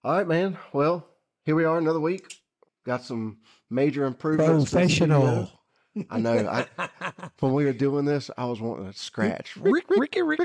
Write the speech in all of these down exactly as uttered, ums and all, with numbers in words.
All right, man. Well, here we are another week. Got some major improvements. to the studio. Professional. I know. I when we were doing this, I was wanting to scratch. Rick, Ricky, Rick,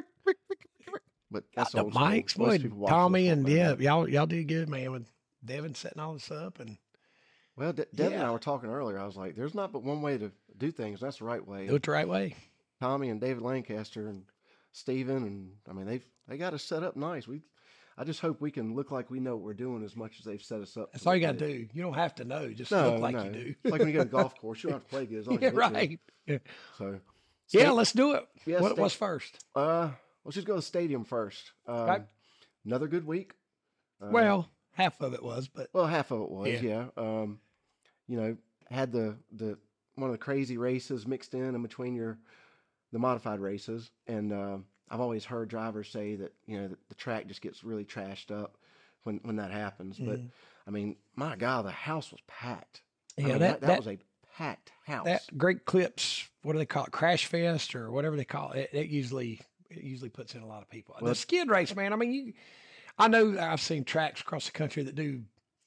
But that's the old school. mics, Most boy. people watch Tommy this and won't know yeah, that. y'all y'all did good, man. With Devin setting all this up, and Well, De- Devin and I Yeah. were talking earlier. I was like, "There's not but one way to do things. That's the right way." do it the right way. Tommy and David Lancaster and Steven and I mean they've they got us set up nice. We I just hope we can look like we know what we're doing as much as they've set us up. That's to all you look got to good. do. You don't have to know. Just No, look like no. you do. It's like when you go to a golf course, you don't have to play good as long as Yeah, you look good. right. Yeah, So yeah sta- let's do it. yeah, what sta- what's first? Uh, let's just go to the stadium first. Um, Okay. Another good week. Uh, Well, half of it was, but well, half of it was, Yeah. yeah. Um, you know, had the the one of the crazy races mixed in in between your the modified races, and um I've always heard drivers say that you know the, the track just gets really trashed up when when that happens. But Mhm. I mean, my God, the house was packed. I yeah, mean, that that, that was a packed house. that Great Clips. What do they call it? Crash Fest or whatever they call it. It, it usually it usually puts in a lot of people. Well- the skid race, man. I mean, you. I know I've seen tracks across the country that do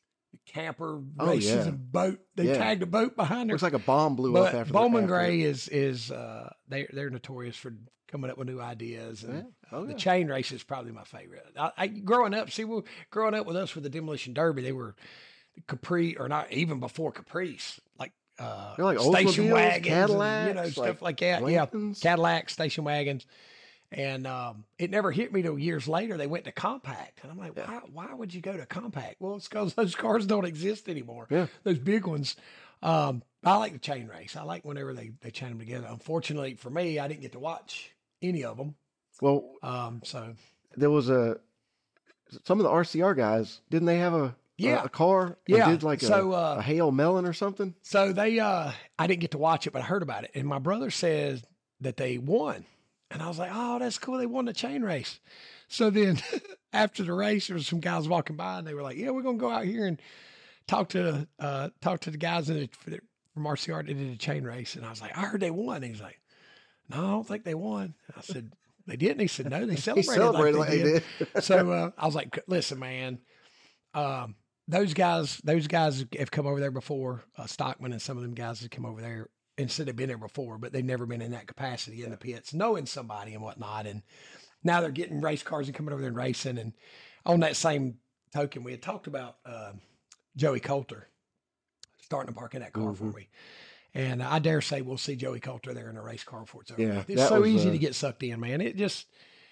camper Oh, races yeah. and boat. They Yeah. tagged a boat behind there. Looks like a bomb blew up But after Bowman the, after Gray is is uh, they they're notorious for coming up with new ideas, and Yeah. Oh, uh, the yeah. chain race is probably my favorite. I, I growing up, see, we, growing up with us with the Demolition Derby, they were Capri or not even before Caprice, like uh, They're like station Oldsmobiles, wagons, and, you know, Cadillacs, stuff like like that. Yeah, Lincolns. Cadillacs, station wagons. And um, it never hit me till years later. They went to compact, and I'm like, Yeah. why? Why would you go to compact? Well, it's because those cars don't exist anymore. Yeah. Those big ones. Um, I like the chain race. I like whenever they they chain them together. Unfortunately for me, I didn't get to watch any of them. Well, Um, so there was a some of the R C R guys. Didn't they have a Yeah. a, a car? and Yeah. did like a, So, uh, a hail melon or something. so they uh, I didn't get to watch it, but I heard about it, and my brother says that they won. And I was like, oh, that's cool. They won the chain race. So then after the race, there was some guys walking by and they were like, yeah, we're going to go out here and talk to, uh, talk to the guys in it for the, from R C R that did the chain race. And I was like, I heard they won. And he's like, no, I don't think they won. I said, they didn't. He said, no, they He celebrated, celebrated like like they they did. did. So uh, I was like, listen, man, um, those guys, those guys have come over there before. Uh, Stockman and some of them guys have come over there and said they've been there before, but they've never been in that capacity in the pits, knowing somebody and whatnot. And now they're getting race cars and coming over there and racing. And on that same token, we had talked about uh, Joey Coulter starting to park in that car for Mhm. me. And I dare say we'll see Joey Coulter there in a race car before it's over. Yeah, with. It's that so was, easy uh, to get sucked in, man. It just,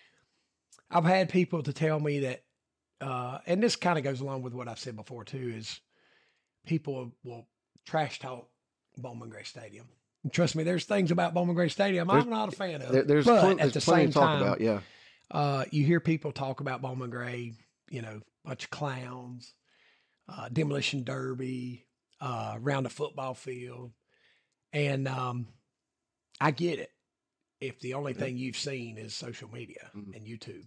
I've had people to tell me that, uh, and this kind of goes along with what I've said before too, is people will trash talk Bowman Gray Stadium. And trust me, there's things about Bowman Gray Stadium There's- I'm not a fan of. There, there's but plenty, at there's the plenty same to talk time, about. Yeah, uh, you hear people talk about Bowman Gray, you know, bunch of clowns, uh, demolition derby, uh, around the football field. And um, I get it. If the only Yeah. thing you've seen is social media Mhm. and YouTube.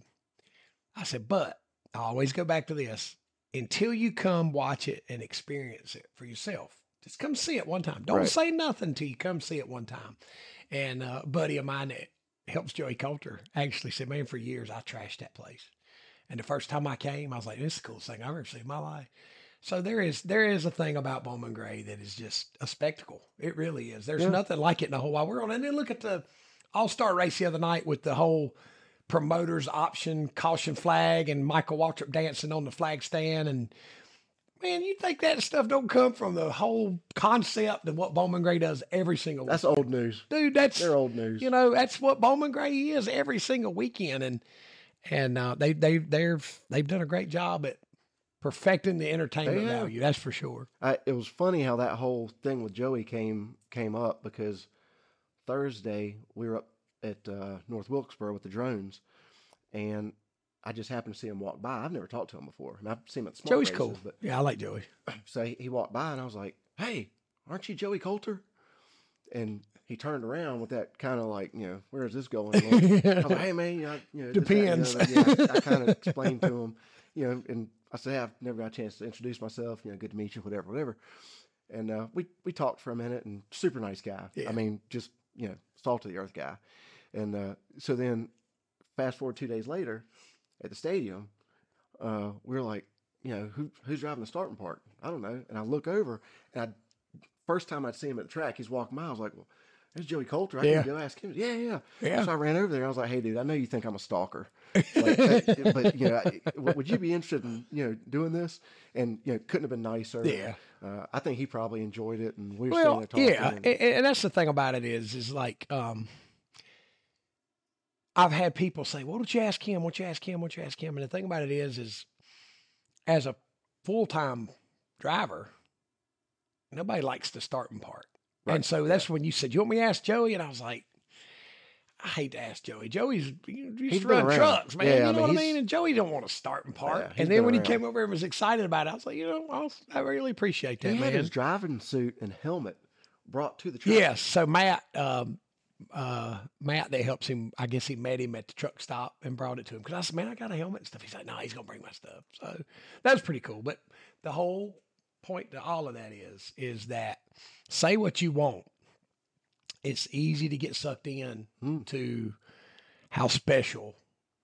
I said, but I always go back to this. Until you come watch it and experience it for yourself, just come see it one time. Don't Right. say nothing until you come see it one time. And uh, a buddy of mine that helps Joey Coulter actually said, man, for years I trashed that place. And the first time I came, I was like, this is the coolest thing I've ever seen in my life. So there is there is a thing about Bowman Gray that is just a spectacle. It really is. There's Yeah. nothing like it in the whole wide world. And then look at the All-Star race the other night with the whole promoters option caution flag and Michael Waltrip dancing on the flag stand. And man, you think that stuff don't come from the whole concept of what Bowman Gray does every single that's week. old news. Dude, that's They're old news. you know, that's what Bowman Gray is every single weekend. And and uh, they they they've they've done a great job at perfecting the entertainment They have. value. That's for sure. I, it was funny how that whole thing with Joey came came up because Thursday we were up at uh, North Wilkesboro with the drones, and I just happened to see him walk by. I've never talked to him before, and I've seen him at small Joey's races, cool. But Yeah, I like Joey. so he, he walked by, and I was like, "Hey, aren't you Joey Coulter?" And he turned around with that kind of like, you know, where is this going? look. I was like, "Hey, man, you know, you know this, that, and the Depends. other." Yeah, I, I kind of explained to him, you know, and I said, "I've never got a chance to introduce myself. You know, good to meet you, whatever, whatever." And uh, we we talked for a minute, and super nice guy. Yeah. I mean, just you know, salt of the earth guy. And uh, so then, fast forward two days later, at the stadium, uh, we were like, you know, who who's driving the starting part? I don't know. And I look over, and I first time I'd see him at the track, he's walking by. I was like, well, there's Joey Coulter. I Yeah. can go ask him. Yeah, yeah, Yeah. So I ran over there. I was like, hey, dude, I know you think I'm a stalker, like, that, but you know, I- would you be interested in you know doing this? And you know, couldn't have been nicer. Yeah. Uh, I think he probably enjoyed it, and we were Well, sitting there yeah, talking. and, and- and that's the thing about it is, is like, um, I've had people say, "Well, don't you ask him? Won't you ask him? Won't you ask him?" And the thing about it is, is as a full time driver, nobody likes the starting part, Right, and so that's when you said, "You want me to ask Joey?" And I was like, I hate to ask Joey. Joey's you He's used to been run around. trucks, man. Yeah, you I know mean, what I he's- mean? And Joey don't want a starting part. Yeah, he's and then been when he around. came over and was excited about it, I was like, you know, I, was, I really appreciate that, he had man. his driving suit and helmet brought to the track. Yes. So Matt, um, uh, Matt that helps him, I guess he met him at the truck stop and brought it to him. Because I said, man, I got a helmet and stuff. He's like, no, he's going to bring my stuff. So that was pretty cool. But the whole point to all of that is, is that say what you want. It's easy to get sucked in Mm. to how special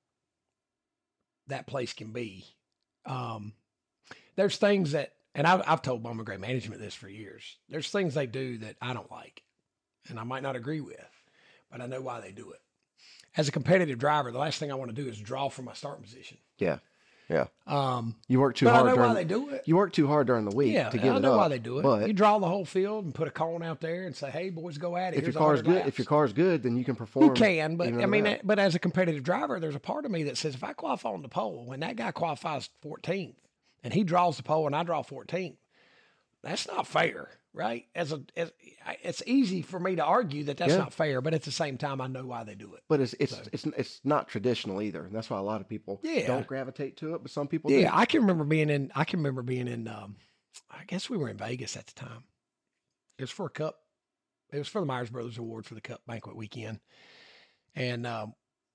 that place can be. Um, there's things that, and I've, I've told Bowman Gray management this for years. There's things they do that I don't like, and I might not agree with, but I know why they do it. As a competitive driver, the last thing I want to do is draw from my starting position. Yeah, yeah. Um, You work too but I hard know during. why they do it. You work too hard during the week Yeah, to get I it know up. why they do it. But You draw the whole field and put a cone out there and say, "Hey, boys, go at it." if your Here's car's one hundred good, laps. if your car's good, then you can perform. You can, but even I mean, without. but as a competitive driver, there's a part of me that says if I qualify on the pole, when that guy qualifies fourteenth and he draws the pole and I draw fourteenth, that's not fair, right? As a, as, it's easy for me to argue that that's Yeah. not fair, but at the same time, I know why they do it. But it's it's So- it's it's not traditional either, and that's why a lot of people Yeah. don't gravitate to it. But some people Yeah, do. I can remember being in. I can remember being in. Um, I guess we were in Vegas at the time. It was for a cup. It was for the Myers Brothers Award for the Cup banquet weekend, and um,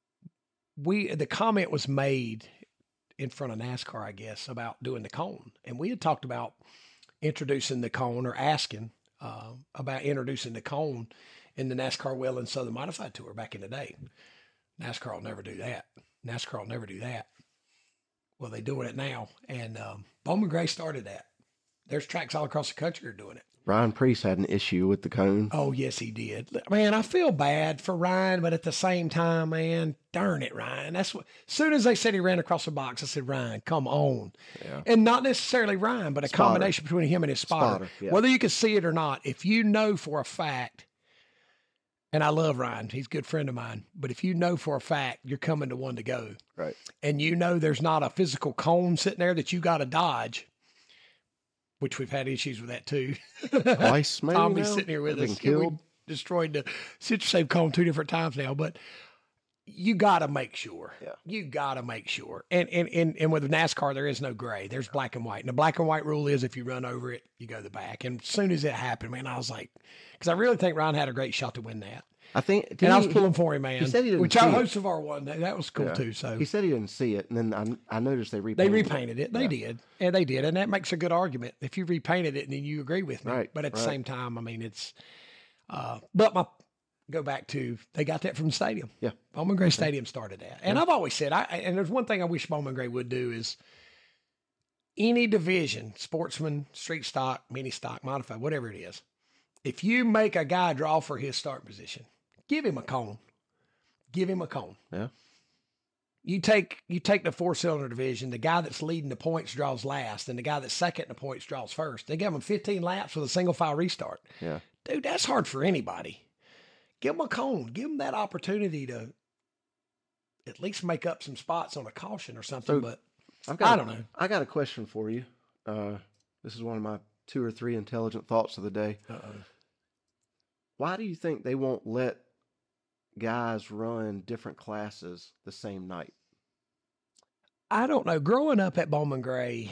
we the comment was made in front of NASCAR, I guess, about doing the cone, and we had talked about introducing the cone or asking uh, about introducing the cone in the NASCAR Well and Southern Modified Tour back in the day. NASCAR will never do that. NASCAR will never do that. Well, they're doing it now, and um, Bowman Gray started that. There's tracks all across the country are doing it. Ryan Priest had an issue with the cone. Oh, yes, he did. Man, I feel bad for Ryan, but at the same time, man, darn it, Ryan. That's what. As soon as they said he ran across the box, I said, Ryan, come on. Yeah. And not necessarily Ryan, but a Spotter. combination between him and his spotter. Spotter, yeah. Whether you can see it or not, if you know for a fact, and I love Ryan, he's a good friend of mine, but if you know for a fact you're coming to one to go, Right. and you know there's not a physical cone sitting there that you got to dodge, which we've had issues with that too. Twice, maybe. Tommy's now? sitting here with Been us. Yeah, we killed. destroyed the CitroSafe cone two different times now, but you got to make sure. Yeah. You got to make sure. And, and and and with NASCAR, there is no gray. There's black and white. And the black and white rule is if you run over it, you go the back. And as soon as it happened, man, I was like, because I really think Ryan had a great shot to win that. I think. did And I was he- pulling for him, man. said he didn't Which see our it. host of our one, that, that was cool Yeah. too. So He said he didn't see it, and then I I noticed they they repainted. repainted it. They Yeah. did. And they did. And that makes a good argument. If you repainted it and then you agree with me. Right, But at the right. same time, I mean, it's, uh, but my, go back to, they got that from the stadium. Yeah. Bowman Gray Stadium started that. And I've always said, I, and there's one thing I wish Bowman Gray would do is any division, sportsman, street stock, mini stock, modified, whatever it is, if you make a guy draw for his start position, give him a cone. Give him a cone. Yeah. You take you take the four cylinder division, the guy that's leading the points draws last, and the guy that's second in the points draws first. They give him fifteen laps with a single file restart. Yeah. Dude, that's hard for anybody. Give him a cone. Give him that opportunity to at least make up some spots on a caution or something. So, but I've got I a- don't know. I got a question for you. Uh, this is one of my two or three intelligent thoughts of the day. Uh-oh. Why do you think they won't let guys run different classes the same night? I don't know. Growing up at Bowman Gray,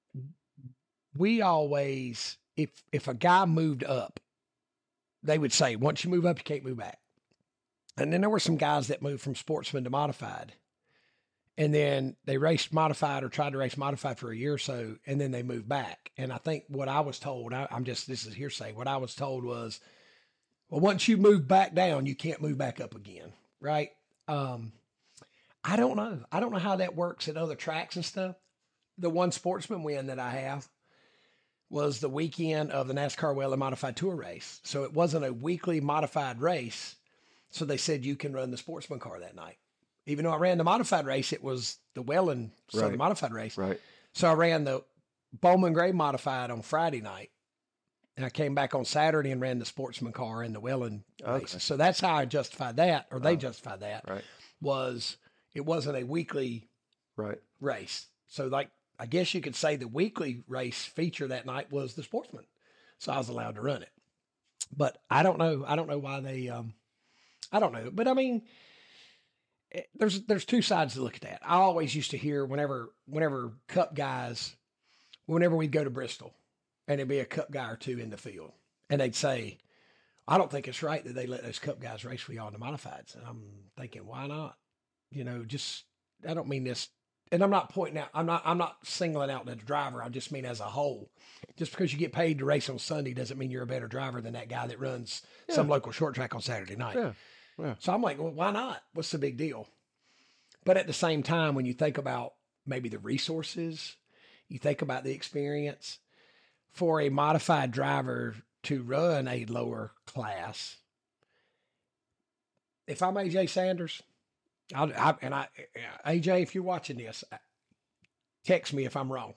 we always, if if a guy moved up, they would say, once you move up, you can't move back. And then there were some guys that moved from sportsman to modified. And then they raced modified or tried to race modified for a year or so, and then they moved back. And I think what I was told, I, I'm just, this is hearsay, what I was told was, well, once you move back down, you can't move back up again, right? Um, I don't know. I don't know how that works at other tracks and stuff. the one sportsman win that I have was the weekend of the NASCAR Whelen Modified Tour race. So it wasn't a weekly modified race. So they said you can run the sportsman car that night. Even though I ran the modified race, it was the Whelen Southern Right. Modified race. Right. So I ran the Bowman Gray Modified on Friday night. And I came back on Saturday and ran the sportsman car and the Whelen Okay. race. So that's how I justified that, or they Oh. justified that, Right. was it wasn't a weekly Right. race. So like, I guess you could say the weekly race feature that night was the sportsman. So I was allowed to run it. But I don't know. I don't know why they, um, I don't know. But I mean, eh, there's, there's two sides to look at that. I always used to hear whenever, whenever cup guys, whenever we'd go to Bristol and there'd be a cup guy or two in the field and they'd say, I don't think it's right that they let those cup guys race for y'all in the modifieds. And I'm thinking, why not? You know, just, I don't mean this, and I'm not pointing out, I'm not, I'm not singling out the driver. I just mean as a whole. Just because you get paid to race on Sunday doesn't mean you're a better driver than that guy that runs Yeah. some local short track on Saturday night. Yeah. Yeah. So I'm like, well, why not? What's the big deal? But at the same time, when you think about maybe the resources, you think about the experience for a modified driver to run a lower class. If I'm A J Sanders, I'll, I, and I, A J, if you're watching this, text me if I'm wrong.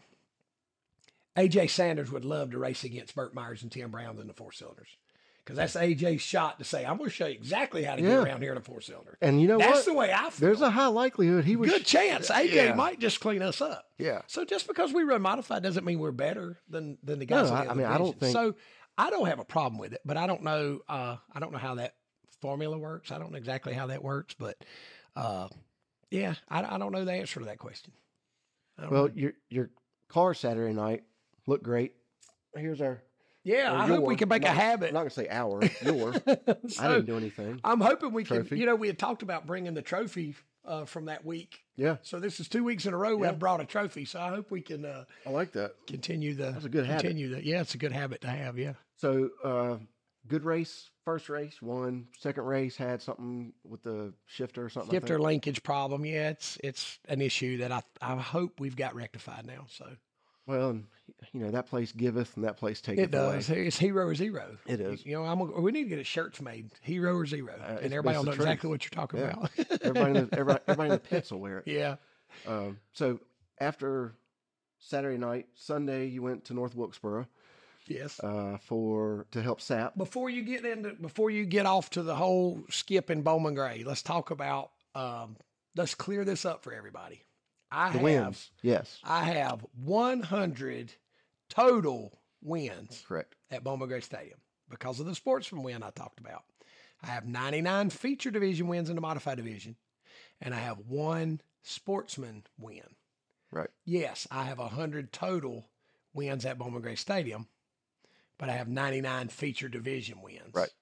A J Sanders would love to race against Burt Myers and Tim Brown in the four cylinders. Because that's A J's shot to say, I'm going to show you exactly how to Yeah. get around here in a four cylinder. And you know That's what? the way I feel. There's a high likelihood he was. good chance. A J Yeah. might just clean us up. Yeah. So just because we run modified doesn't mean we're better than than the guys. No, in I- the I other mean, I don't divisions. think- So I don't have a problem with it, but I don't know. Uh, I don't know how that formula works. I don't know exactly how that works, but uh, yeah, I, I don't know the answer to that question. I don't Well, know. your your car Saturday night looked great. Here's our. yeah, or I hope we your- can make a not- habit. I'm not gonna say our. Your. So, I didn't do anything. I'm hoping we Trophy. can. You know, we had talked about bringing the trophy uh, from that week. Yeah, So this is two weeks in a row we Yeah. have brought a trophy. So I hope we can uh, I like that. continue the. That's a good habit. continue that. Yeah, it's a good habit to have. Yeah. So, uh, good race. First race won. Second race had something with the shifter or something. I Shifter think. linkage problem. Yeah, it's it's an issue that I I hope we've got rectified now. So Well, and, you know that place giveth and that place taketh it does. away. It's hero or zero. It is. You know, I'm gonna, we need to get a shirts made. Hero or zero, Uh, it's- and everybody it's will the know truth. exactly what you're talking Yeah. about. Everybody, in the, everybody, everybody in the pits will wear it. yeah. Um, so after Saturday night, Sunday you went to North Wilkesboro Yes. uh, for to help S A P. Before you get into before you get off to the whole skip in Bowman Gray, let's talk about um, let's clear this up for everybody. I The have wins, yes, I have one hundred total wins correct. at Bowman Gray Stadium because of the sportsman win I talked about. I have ninety-nine feature division wins in the modified division, and I have one sportsman win. Right. Yes, I have one hundred total wins at Bowman Gray Stadium, but I have ninety-nine feature division wins. Right.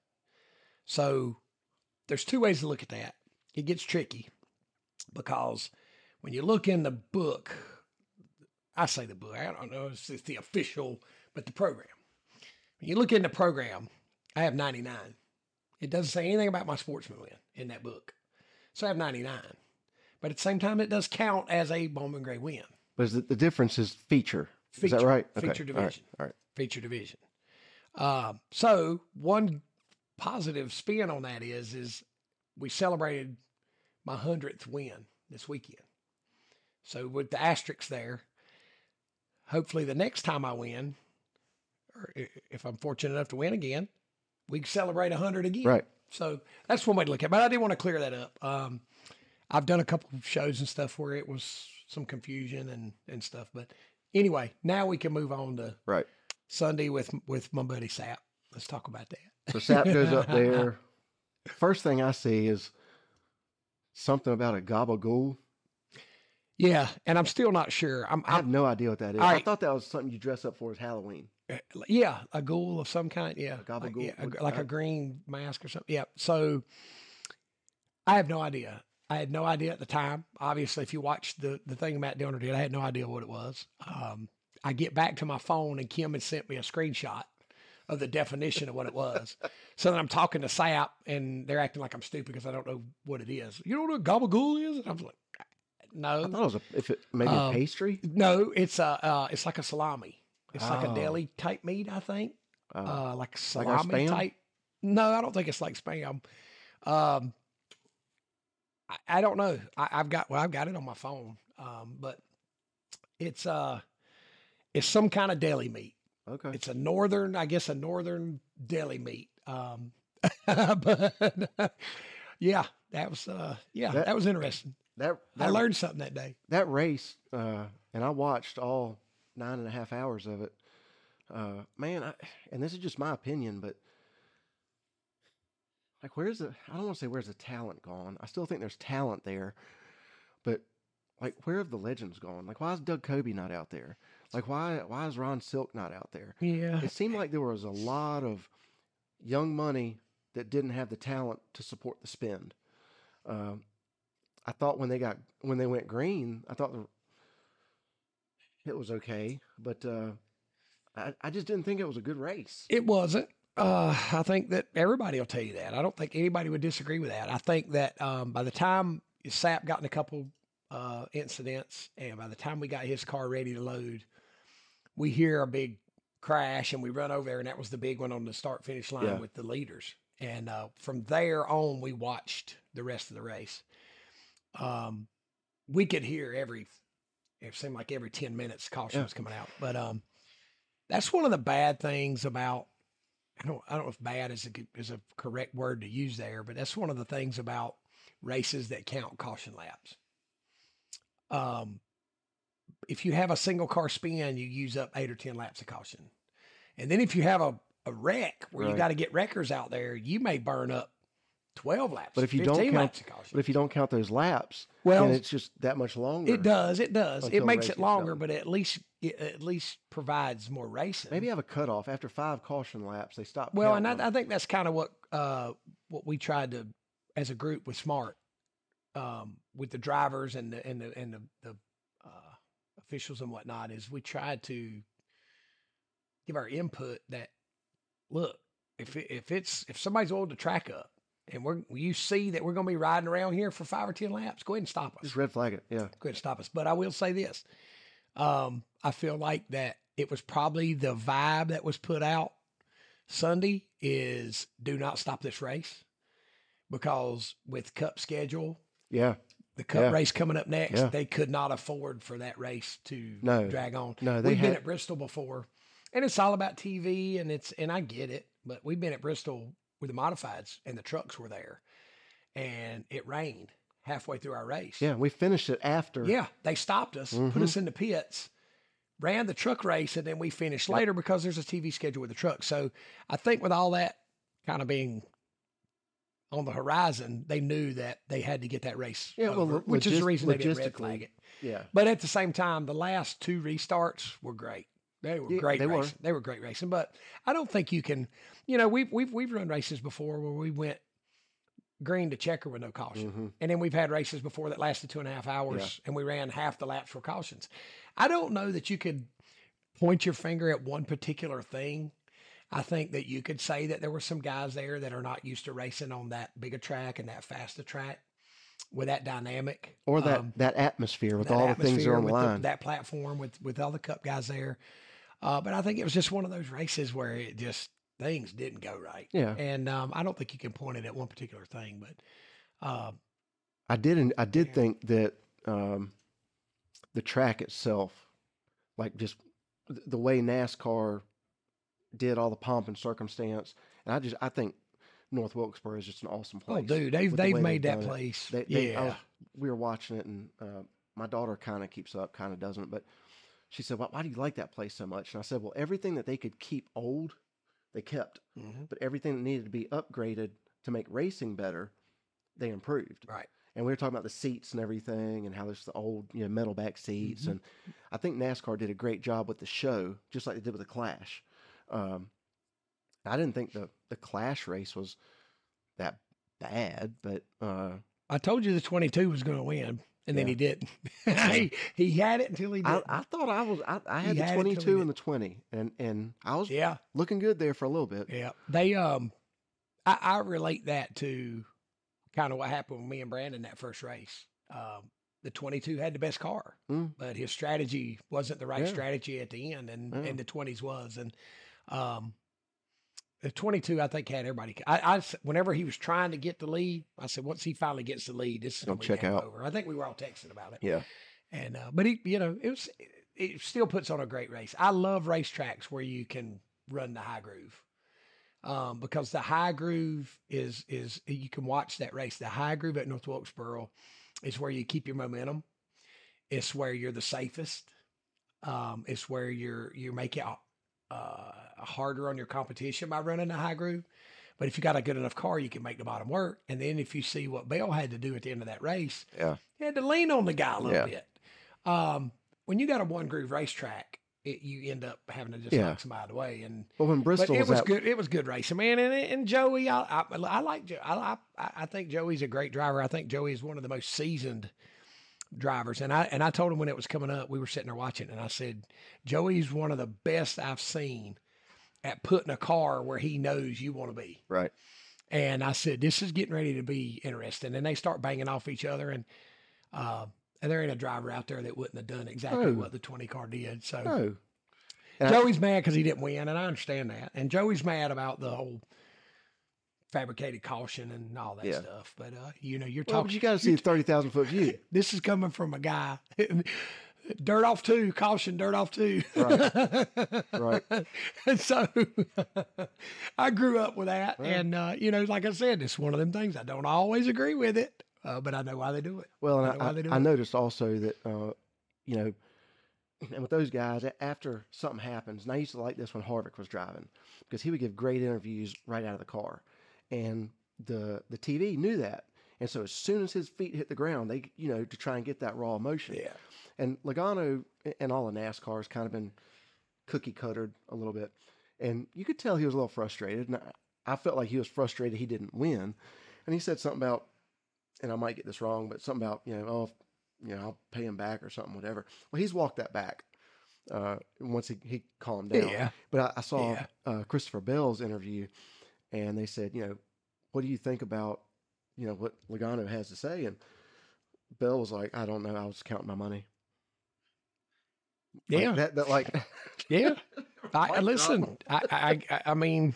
So there's two ways to look at that. It gets tricky because when you look in the book, I say the book, I don't know if it's the official, but the program. When you look in the program, I have ninety-nine. It doesn't say anything about my sportsman win in that book. So I have ninety-nine. But at the same time, it does count as a Bowman Gray win. But is it, the difference is feature. Is Feature. that right? Feature All right. division. All right. Feature division. Uh, so one positive spin on that is, is we celebrated my hundredth win this weekend. So with the asterisks there, hopefully the next time I win, or i- if I'm fortunate enough to win again, we can celebrate a hundred again. Right. So that's one way to look at it. But I did want to clear that up. Um, I've done a couple of shows and stuff where it was some confusion and, and stuff. But anyway, now we can move on to Right. Sunday with with my buddy Sap. Let's talk about that. So S A P goes up there. First thing I see is something about a gabagool. Yeah, and I'm still not sure. I'm, I have I'm no idea what that is. All I right. thought that was something you dress up for as Halloween. yeah, a ghoul of some kind. Yeah, A gabagool? like, yeah, a- What- like I- a green mask or something. Yeah. So I have no idea. I had no idea at the time. Obviously, if you watched the the thing Matt Dillner did, I had no idea what it was. Um, I get back to my phone and Kim had sent me a screenshot of the definition of what it was. So then I'm talking to Sap and they're acting like I'm stupid because I don't know what it is. You know what a gabagool is? And I was like, No, I thought it was a if it maybe Um, a pastry. no, it's a uh, it's like a salami. It's like a Oh, deli type meat, I think. oh, Uh, like like our salami spam. type. No, I don't think it's like spam. Um, I, I don't know. I, I've got well, I've got it on my phone. Um, but it's uh, it's some kind of deli meat. Okay. It's a northern, I guess, a northern deli meat. Um, but yeah, that was uh, yeah, That that was interesting. that I that learned something that day. that race, uh, and I watched all nine and a half hours of it. Uh, man, I, and this is just my opinion, but like, where's the? I don't want to say where's the talent gone. I still think there's talent there, but like, where have the legends gone? Like, why is Doug Kobe not out there? Like, why why is Ron Silk not out there? Yeah, It seemed like there was a lot of young money that didn't have the talent to support the spend. Um, I thought when they got when they went green, I thought the, it was okay, but uh, I I just didn't think it was a good race. it wasn't. Uh, I think that everybody will tell you that. I don't think anybody would disagree with that. I think that um, by the time Sapp got in a couple uh, incidents, and by the time we got his car ready to load, we hear a big crash, and we run over there, and that was the big one on the start finish line Yeah. with the leaders. And uh, from there on, we watched the rest of the race. Um, we could hear every, it seemed like every ten minutes, caution Yeah. was coming out. But um, that's one of the bad things about. I don't. I don't know if bad is a good- is a correct word to use there, but that's one of the things about races that count caution laps. Um, if you have a single car spin, you use up eight or ten laps of caution, and then if you have a a wreck where you Right. got to get wreckers out there, you may burn up twelve laps. But if you don't fifteen count- laps of caution. But if you don't count those laps, well, then it's just that much longer. it does. It does. It until the makes race it gets longer, done. but at least it at least provides more racing. Maybe have a cutoff after five caution laps. They stop. Well, and counting I, I them. think that's kind of what uh, what we tried to, as a group with Smart, um, with the drivers and the and the and the, the uh, officials and whatnot, is we tried to give our input that look, if it, if it's if somebody's oiled the track up and we're you see that we're going to be riding around here for five or ten laps, go ahead and stop us. just red flag it. Yeah. Go ahead and stop us. But I will say this. Um, I feel like that it was probably the vibe that was put out Sunday is do not stop this race, because with Cup schedule, Yeah. the Cup Yeah. race coming up next, Yeah. they could not afford for that race to No. drag on. No, they We've been had- at Bristol before, and it's all about T V, and it's and I get it, but we've been at Bristol with the modifieds, and the trucks were there, and it rained halfway through our race. Yeah. We finished it after. Yeah, they stopped us, put Mhm. us in the pits, ran the truck race, and then we finished later because there's a T V schedule with the truck. So I think with all that kind of being on the horizon, they knew that they had to get that race Yeah, well, over, lo- which is the logis- reason they didn't red logistically, flag it. Yeah. But at the same time, the last two restarts were great. They were Yeah, great they were. racing. They were great racing. But I don't think you can, you know, we've we've we've run races before where we went green to checker with no caution. Mhm. And then we've had races before that lasted two and a half hours and we ran half the laps for cautions. I don't know that you could point your finger at one particular thing. I think that you could say that there were some guys there that are not used to racing on that big a track and that fast a track with that dynamic. Or that Um, that atmosphere with that all the things that atmosphere are on the with line. that platform with with all the Cup guys there. Uh, but I think it was just one of those races where it just things didn't go right. Yeah. And um, I don't think you can point it at one particular thing, but uh, I did. en- I did Yeah. think that um, the track itself, like just th- the way NASCAR did all the pomp and circumstance, and I just I think North Wilkesboro is just an awesome place. oh, dude, they've with the they've way made that done it. place. They, they, I yeah, was, we were watching it, and uh, my daughter kind of keeps up, kind of doesn't. But she said, "Why, why do you like that place so much?" And I said, "Well, everything that they could keep old, they kept. Mhm. But everything that needed to be upgraded to make racing better, they improved." right. And we were talking about the seats and everything, and how there's the old, you know, metal back seats. Mhm. And I think NASCAR did a great job with the show, just like they did with the Clash. Um, I didn't think the the Clash race was that bad, but uh, I told you the twenty-two was going to win, and then Yeah. he didn't. he, he had it until he I, didn't. I thought I was I, I had He the had it till he twenty-two did. and the twenty, and and I was yeah, looking good there for a little bit. yeah. They um, I, I relate that to kind of what happened with me and Brandon that first race. Um, the twenty-two had the best car, Mm. but his strategy wasn't the right Yeah. strategy at the end, and, Yeah. and the twenties was. And um, the twenty-two, I think, had everybody. I, I s- whenever he was trying to get the lead, I said, once he finally gets the lead, this is Gonna going to check be game out. over. I think we were all texting about it. Yeah. And uh, but he, you know, it was it still puts on a great race. I love racetracks where you can run the high groove, um, because the high groove is is you can watch that race. The high groove at North Wilkesboro is where you keep your momentum. It's where you're the safest. Um, it's where you're you make it uh, harder on your competition by running the high groove. But if you got a good enough car, you can make the bottom work. And then if you see what Bell had to do at the end of that race, Yeah. he had to lean on the guy a little Yeah. bit. Um, when you got a one groove racetrack, it, you end up having to just Yeah. knock somebody out of the way. And Well, when Bristol but it was, was at, good. It was good racing, man. And, and Joey, I, I, I like. Jo- I, I, I think Joey's a great driver. I think Joey is one of the most seasoned drivers. And I and I told him when it was coming up, we were sitting there watching, and I said, Joey's one of the best I've seen at putting a car where he knows you want to be. right. And I said, this is getting ready to be interesting. And they start banging off each other, and uh, and there ain't a driver out there that wouldn't have done exactly No. what the twenty car did. So. No. And I- Joey's mad because he didn't win, and I understand that. And Joey's mad about the whole fabricated caution and all that Yeah. stuff. But uh, you know, you're well, talking. but you got to see the thirty thousand foot view. This is coming from a guy. Dirt off two, caution, dirt off two. Right. Right. And so I grew up with that, Well. and uh, you know, like I said, it's one of them things. I don't always agree with it, uh, but I know why they do it. Well, I and know I, why they do I, I it. noticed also that, uh, you know, and with those guys, a- after something happens, and I used to like this when Harvick was driving because he would give great interviews right out of the car, and the the T V knew that, and so as soon as his feet hit the ground, they, you know, to try and get that raw emotion. Yeah. And Logano and all the NASCAR has kind of been cookie cuttered a little bit, and you could tell he was a little frustrated, and I, I felt like he was frustrated he didn't win, and he said something about, and I might get this wrong, but something about, you know, oh, you know, I'll pay him back or something, whatever. Well, he's walked that back uh, once he, he calmed down. Yeah. But I, I saw Yeah. uh, Christopher Bell's interview, and they said, you know, what do you think about, you know, what Logano has to say? And Bell was like, I don't know. I was counting my money. Like, Yeah. that, that like, Yeah. I, I Mic listen. I, I I I mean,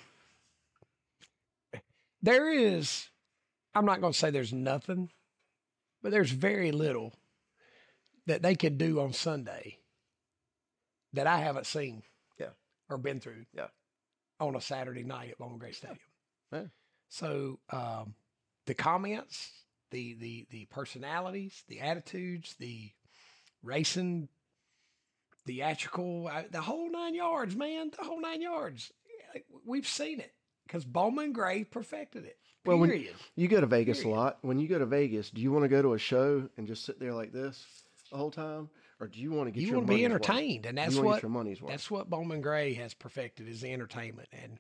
there is. I'm not going to say there's nothing, but there's very little that they could do on Sunday that I haven't seen. Yeah. Or been through. Yeah. On a Saturday night at Bowman Gray Stadium. Yeah. So um, the comments, the the the personalities, the attitudes, the racing, theatrical, uh, the whole nine yards, man, the whole nine yards. We've seen it because Bowman Gray perfected it. Well, when- Period. you go to Vegas Period. a lot. When you go to Vegas, do you want to go to a show and just sit there like this the whole time? Or do you want to get You your want to be money's worth? entertained, and that's you want to what get your money's worth. that's what Bowman Gray has perfected is the entertainment. And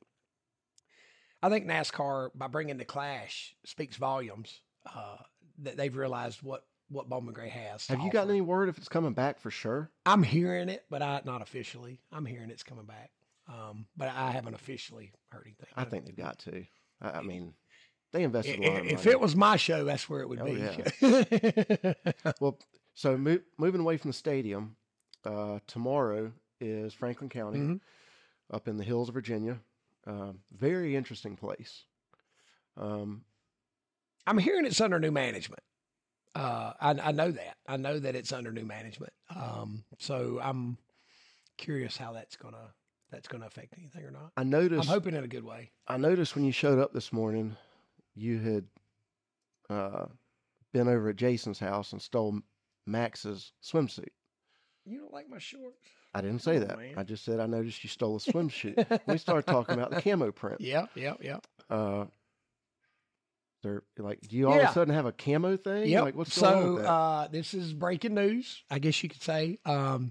I think NASCAR, by bringing the Clash, speaks volumes uh, that they've realized what what Bowman Gray has. to Have you gotten offer. any word if it's coming back for sure? I'm hearing it, but I not officially. I'm hearing it's coming back, um, but I haven't officially heard anything. I think they've got to. I, I mean, they invested I- a lot of if money. it was my show, that's where it would Oh, be. Well, so mo- moving away from the stadium, uh, tomorrow is Franklin County Mhm. up in the hills of Virginia. Um, very interesting place. Um, I'm hearing it's under new management. Uh, I, I know that. I know that it's under new management. Um, so I'm curious how that's gonna that's gonna affect anything or not. I I'm noticed. hoping in a good way. I noticed when you showed up this morning, you had uh, been over at Jason's house and stole Max's swimsuit. You don't like my shorts? I didn't say Come on, that. man. I just said I noticed you stole a swimsuit. We started talking about the camo print. Yeah, yeah, yeah. Uh, they're like, do you all of Yeah. a sudden have a camo thing? Yep. Like, what's going on so with that? uh, this is breaking news, I guess you could say. Um,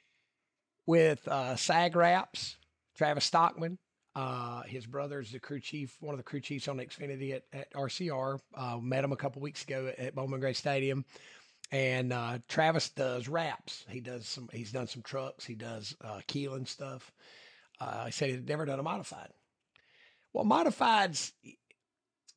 with uh, SAG Wraps, Travis Stockman, uh, his brother's the crew chief, one of the crew chiefs on Xfinity at, at R C R. Uh, met him a couple weeks ago at, at Bowman Gray Stadium. And uh, Travis does wraps. He does some. He's done some trucks. He does uh, Keelan stuff. Uh, he said he'd never done a modified. Well, modifieds,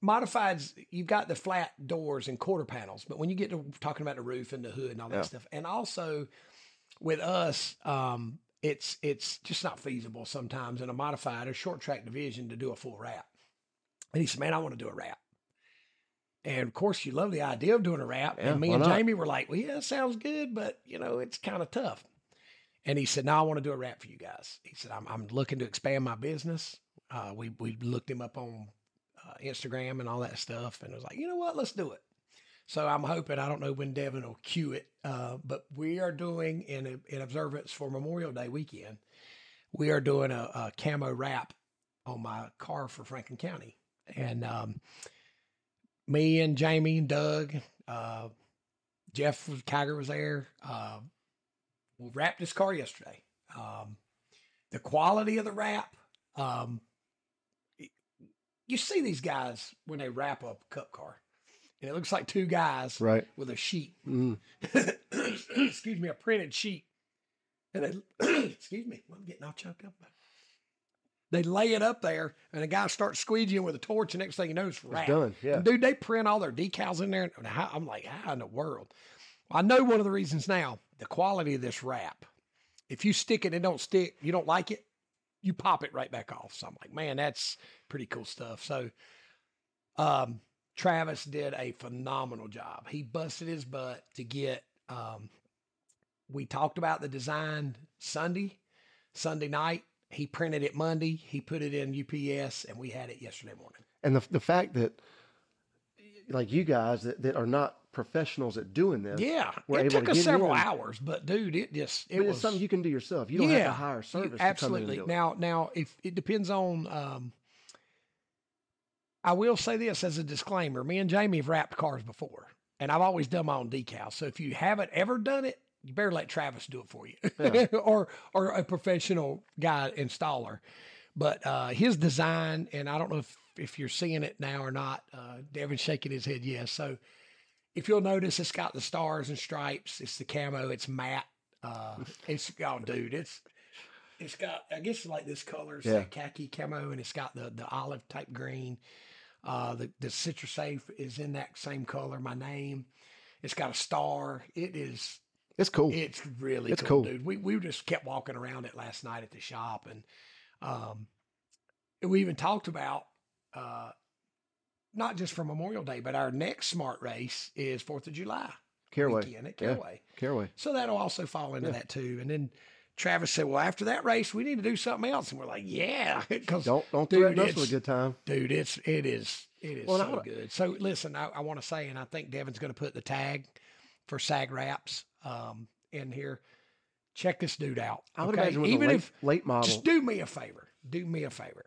modifieds, you've got the flat doors and quarter panels, but when you get to talking about the roof and the hood and all that Yeah. stuff, and also with us, um, it's it's just not feasible sometimes in a modified or short track division to do a full wrap. And he said, "Man, I want to do a wrap." And of course, you love the idea of doing a wrap. Yeah, and me why and not? Jamie were like, "Well, yeah, that sounds good, but you know, it's kind of tough." And he said, "No, I want to do a wrap for you guys." He said, "I'm I'm looking to expand my business." Uh, we we looked him up on uh, Instagram and all that stuff, and I was like, "You know what? Let's do it." So I'm hoping, I don't know when Devin will cue it, uh, but we are doing in in observance for Memorial Day weekend, we are doing a, a camo wrap on my car for Franklin County, and um, me and Jamie and Doug, uh, Jeff was, Kiger was there. Uh, we wrapped this car yesterday. Um, the quality of the wrap, um, you see these guys when they wrap up a cup car, and it looks like two guys Right. with a sheet. Mm. Excuse me, a printed sheet. And they, excuse me, I'm getting all choked up. They lay it up there, and the guy starts squeegeeing with a torch. And next thing you know, it's wrapped. It's done. Yeah. And dude, they print all their decals in there. And how, I'm like, how in the world? I know one of the reasons now, the quality of this wrap. If you stick it and it don't stick, you don't like it, you pop it right back off. So I'm like, man, that's pretty cool stuff. So um, Travis did a phenomenal job. He busted his butt to get, um, we talked about the design Sunday, Sunday night. He printed it Monday. He put it in U P S, and we had it yesterday morning. And the the fact that, like you guys that, that are not professionals at doing this, Yeah, we're it able took to us get it several in. hours, but dude, it just it but was it's something you can do yourself. You don't have to hire a you- service. absolutely. To come in and do it. Now, now, if it depends on, um, I will say this as a disclaimer: me and Jamie have wrapped cars before, and I've always done my own decals. So if you haven't ever done it, you better let Travis do it for you, Yeah. or or a professional guy installer. But uh, his design, and I don't know if if you're seeing it now or not. Uh, Devin's shaking his head yes. So if you'll notice, it's got the stars and stripes. It's the camo. It's matte. Uh, it's oh, dude, it's it's got, I guess, like this color, it's Yeah. that khaki camo, and it's got the the olive type green. Uh, the the citrus safe is in that same color. My name. It's got a star. It is. It's cool. It's really It's cool, cool. dude. We we just kept walking around it last night at the shop, and um, we even talked about uh, not just for Memorial Day, but our next smart race is Fourth of July Caraway. weekend at Yeah. Caraway. Caraway. So that'll also fall into Yeah. that too. And then Travis said, "Well, after that race, we need to do something else." And we're like, "Yeah," because Don't don't Dude, threaten us with a it's- good time. dude, it's it is it is Well, and I so wanna- good. So listen, I, I want to say, and I think Devin's going to put the tag for Sag Wraps um, in here. Check this dude out. I would okay? imagine with even a late, if late model. just do me a favor, do me a favor,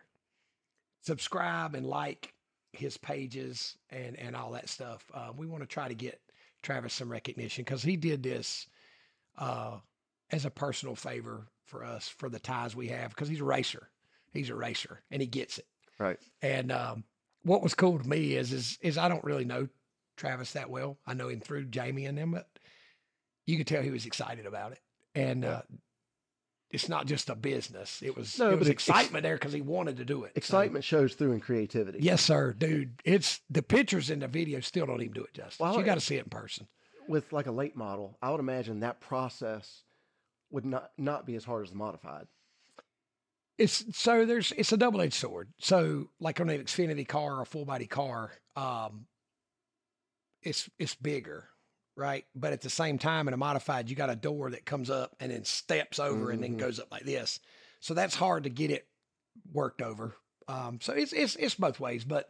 subscribe and like his pages and and all that stuff. Uh, we want to try to get Travis some recognition because he did this uh, as a personal favor for us for the ties we have because he's a racer. He's a racer and he gets it. Right. And um, what was cool to me is, is is I don't really know Travis that well. I know him through Jamie and them, but you could tell he was excited about it. And uh, it's not just a business. It was No, it but was ex- excitement there because he wanted to do it. So, Excitement shows through in creativity. yes, sir, dude. It's the pictures and the video still don't even do it justice. Well, you got to see it in person. With like a late model, I would imagine that process would not not be as hard as the modified. It's so there's it's a double edged sword. So like on an Xfinity car or a full body car, um, it's it's bigger, right? But at the same time, in a modified, you got a door that comes up and then steps over and then Mhm. goes up like this. So that's hard to get it worked over. Um, so it's it's it's both ways. But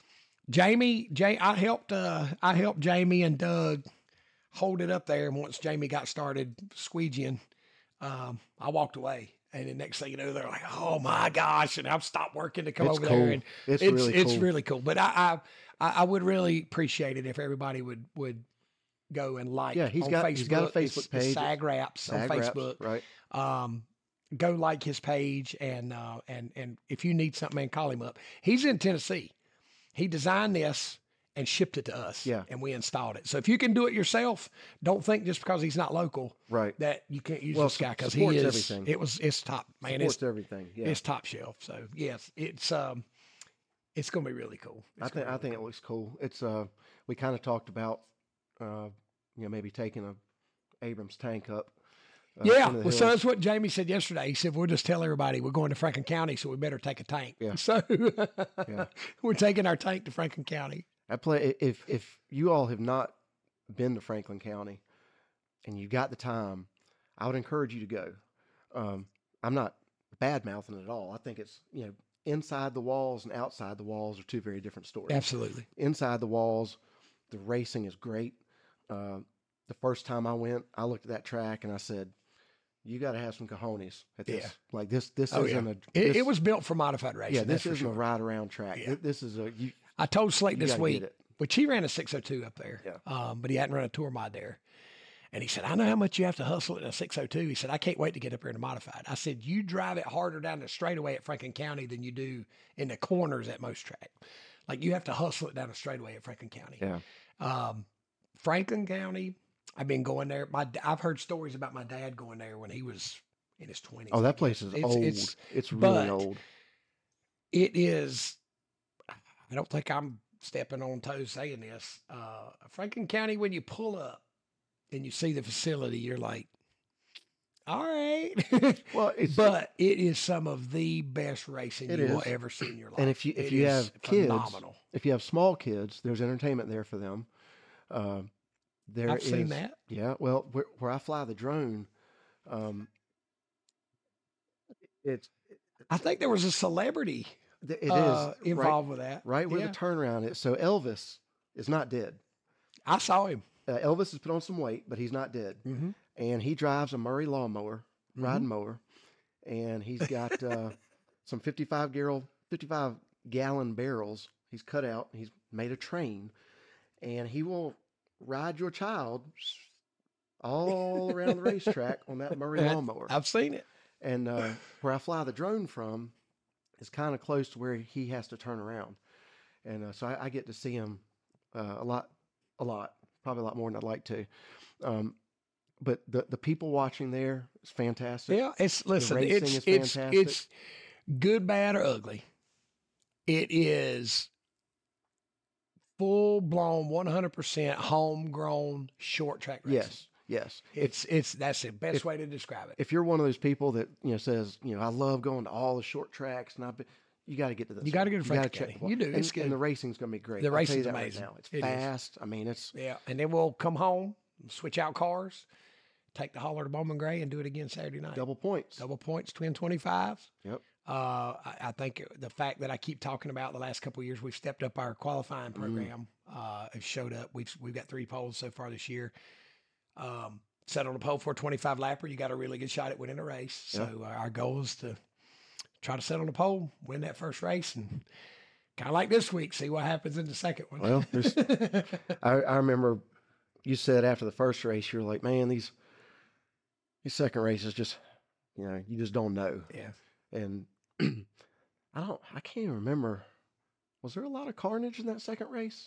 Jamie, Jay, I helped uh, I helped Jamie and Doug hold it up there. And once Jamie got started squeegeeing, um, I walked away. And the next thing you know, they're like, "Oh my gosh!" And I've stopped working to come It's over cool. there, and It's, it's really it's cool. really cool. But I, I I would really appreciate it if everybody would would go and like. Yeah, he's on got- Facebook. he's got a It's Facebook the page. Sag Wraps Sag on wraps, Facebook. right? Um, go like his page, and uh, and and if you need something, man, call him up. He's in Tennessee. He designed this and shipped it to us. Yeah. and we installed it. So if you can do it yourself, don't think just because he's not local Right. that you can't use Well, this guy su- because he supports is. everything. It was it's top man. Supports It's everything. Yeah. it's top shelf. So yes, it's um, it's going to be really cool. I It's think gonna I be think really it cool. looks cool. It's uh, we kind of talked about, uh, you know, maybe taking a Abrams tank up. Uh, Yeah, into the well, so hills. that's what Jamie said yesterday. He said, we'll just tell everybody we're going to Franklin County, so we better take a tank. Yeah. So Yeah. we're taking our tank to Franklin County. I play if if you all have not been to Franklin County and you got the time, I would encourage you to go. Um, I'm not bad mouthing it at all. I think it's, you know, inside the walls and outside the walls are two very different stories. Absolutely. Inside the walls, the racing is great. Uh, the first time I went, I looked at that track and I said, "You got to have some cojones at this. Yeah. Like this, this Oh, isn't yeah. a. It, This, it was built for modified racing. yeah, this that's for isn't a sure. ride around track. Yeah. Th- This is a you. I told Slate You this gotta week, get it. which he ran a six oh two up there, Yeah. um, but he hadn't run a tour mod there. And he said, I know how much you have to hustle in a six oh two. He said, I can't wait to get up here in a modified. I said, you drive it harder down the straightaway at Franklin County than you do in the corners at most track. Like you have to hustle it down the straightaway at Franklin County. Yeah. Um, Franklin County, I've been going there. My I've heard stories about my dad going there when he was in his twenties. Oh, I that guess. place is It's- old. it's- It's, really but old. It is, I don't think I'm stepping on toes saying this. Uh, Franklin County, when you pull up and you see the facility, you're like, all right. Well, it's but it is some of the best racing It you will is. ever see in your life. and if you if It you is have kids, phenomenal. if you have small kids, there's entertainment there for them. Uh, there I've seen is- that. Yeah. Well, where, where I fly the drone, um, it's I think there was a celebrity it is uh, right, involved with that. right where Yeah. the turnaround is. So Elvis is not dead. I saw him. Uh, Elvis has put on some weight, but he's not dead. Mm-hmm. And he drives a Murray lawnmower, riding mower, and he's got uh, some fifty-five gallon, fifty-five gallon barrels. He's cut out. He's made a train, and he will ride your child all around the racetrack on that Murray lawnmower. I've seen it. And uh, where I fly the drone from is kind of close to where he has to turn around, and uh, so I, I get to see him uh, a lot, a lot, probably a lot more than I'd like to. Um, but the the people watching there is fantastic. Yeah, it's listen. racing It's is it's fantastic. it's good, bad, or ugly. It is full blown, one hundred percent homegrown short track racing. Yes, yes. It's it's that's the best if- way to describe it. If you're one of those people that you know says you know I love going to all the short tracks, and I've been, you got to get to this. You gotta one. go to gotta Franklin check County. the- You do. And, It's good. and the racing's going to be great. The I'll tell you racing's that right amazing. now. It's It is. fast. I mean, it's Yeah, and then we'll come home, switch out cars, take the hauler to Bowman Gray, and do it again Saturday night. double points. Double points, twin twenty-fives. Yep. Uh, I, I think the fact that I keep talking about the last couple of years, we've stepped up our qualifying Mm-hmm. program. Uh, has showed up. We've we've got three poles so far this year. Um, set on a pole for a twenty-five lapper, you got a really good shot at winning a race. So uh, our goal is to try to set on the pole, win that first race, and kind of like this week, see what happens in the second one. Well, there's, I, I remember you said after the first race, you were like, man, these these second races just, you know, you just don't know. yeah. And I don't, I can't even remember. Was there a lot of carnage in that second race?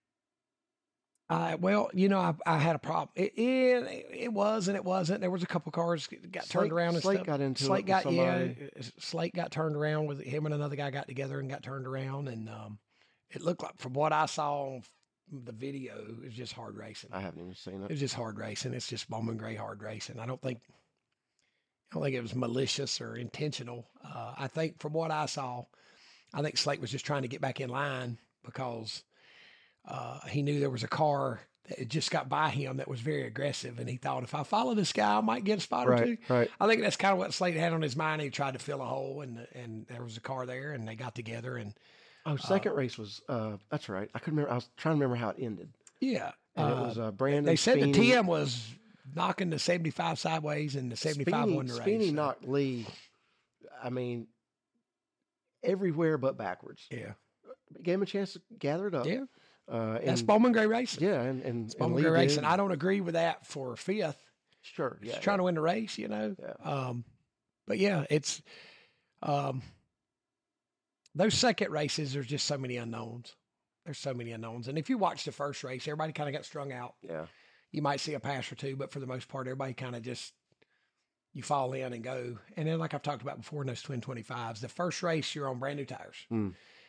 Uh, well, you know, I, I had a problem. It, it it was and it wasn't. There was a couple cars that got Slate- turned around and Slate stuff. got into it Slate with got yeah. somebody. uh, Slate got turned around with him and another guy got together and got turned around, and um, it looked like from what I saw on the video, it was just hard racing. I haven't even seen It it. was just hard racing. It's just Bowman Gray hard racing. I don't think I don't think it was malicious or intentional. Uh, I think from what I saw, I think Slate was just trying to get back in line because uh, he knew there was a car that had just got by him that was very aggressive, and he thought, if I follow this guy, I might get a spot or two. Right, right. I think that's kind of what Slate had on his mind. He tried to fill a hole, and and there was a car there, and they got together, and Oh, second race was, uh, that's right. I couldn't remember. I was trying to remember how it ended. yeah, And uh, it was uh, Brandon. they said the Speeney- T M was knocking the seventy-five sideways, and the seventy-five Speeney, won the race. Speeney so, knocked Lee, I mean, everywhere but backwards. yeah, Gave him a chance to gather it up. yeah. Uh, That's and, Bowman Gray racing. yeah, and, and, and Bowman Lee Gray racing. did. I don't agree with that for fifth. Sure, yeah. Just trying to win the race, you know. Yeah. Um, but yeah, it's um, those second races. There's just so many unknowns. There's so many unknowns, and if you watch the first race, everybody kind of got strung out. Yeah. You might see a pass or two, but for the most part, everybody kind of just you fall in and go. And then, like I've talked about before in those twin twenty-fives, the first race you're on brand new tires, Mm.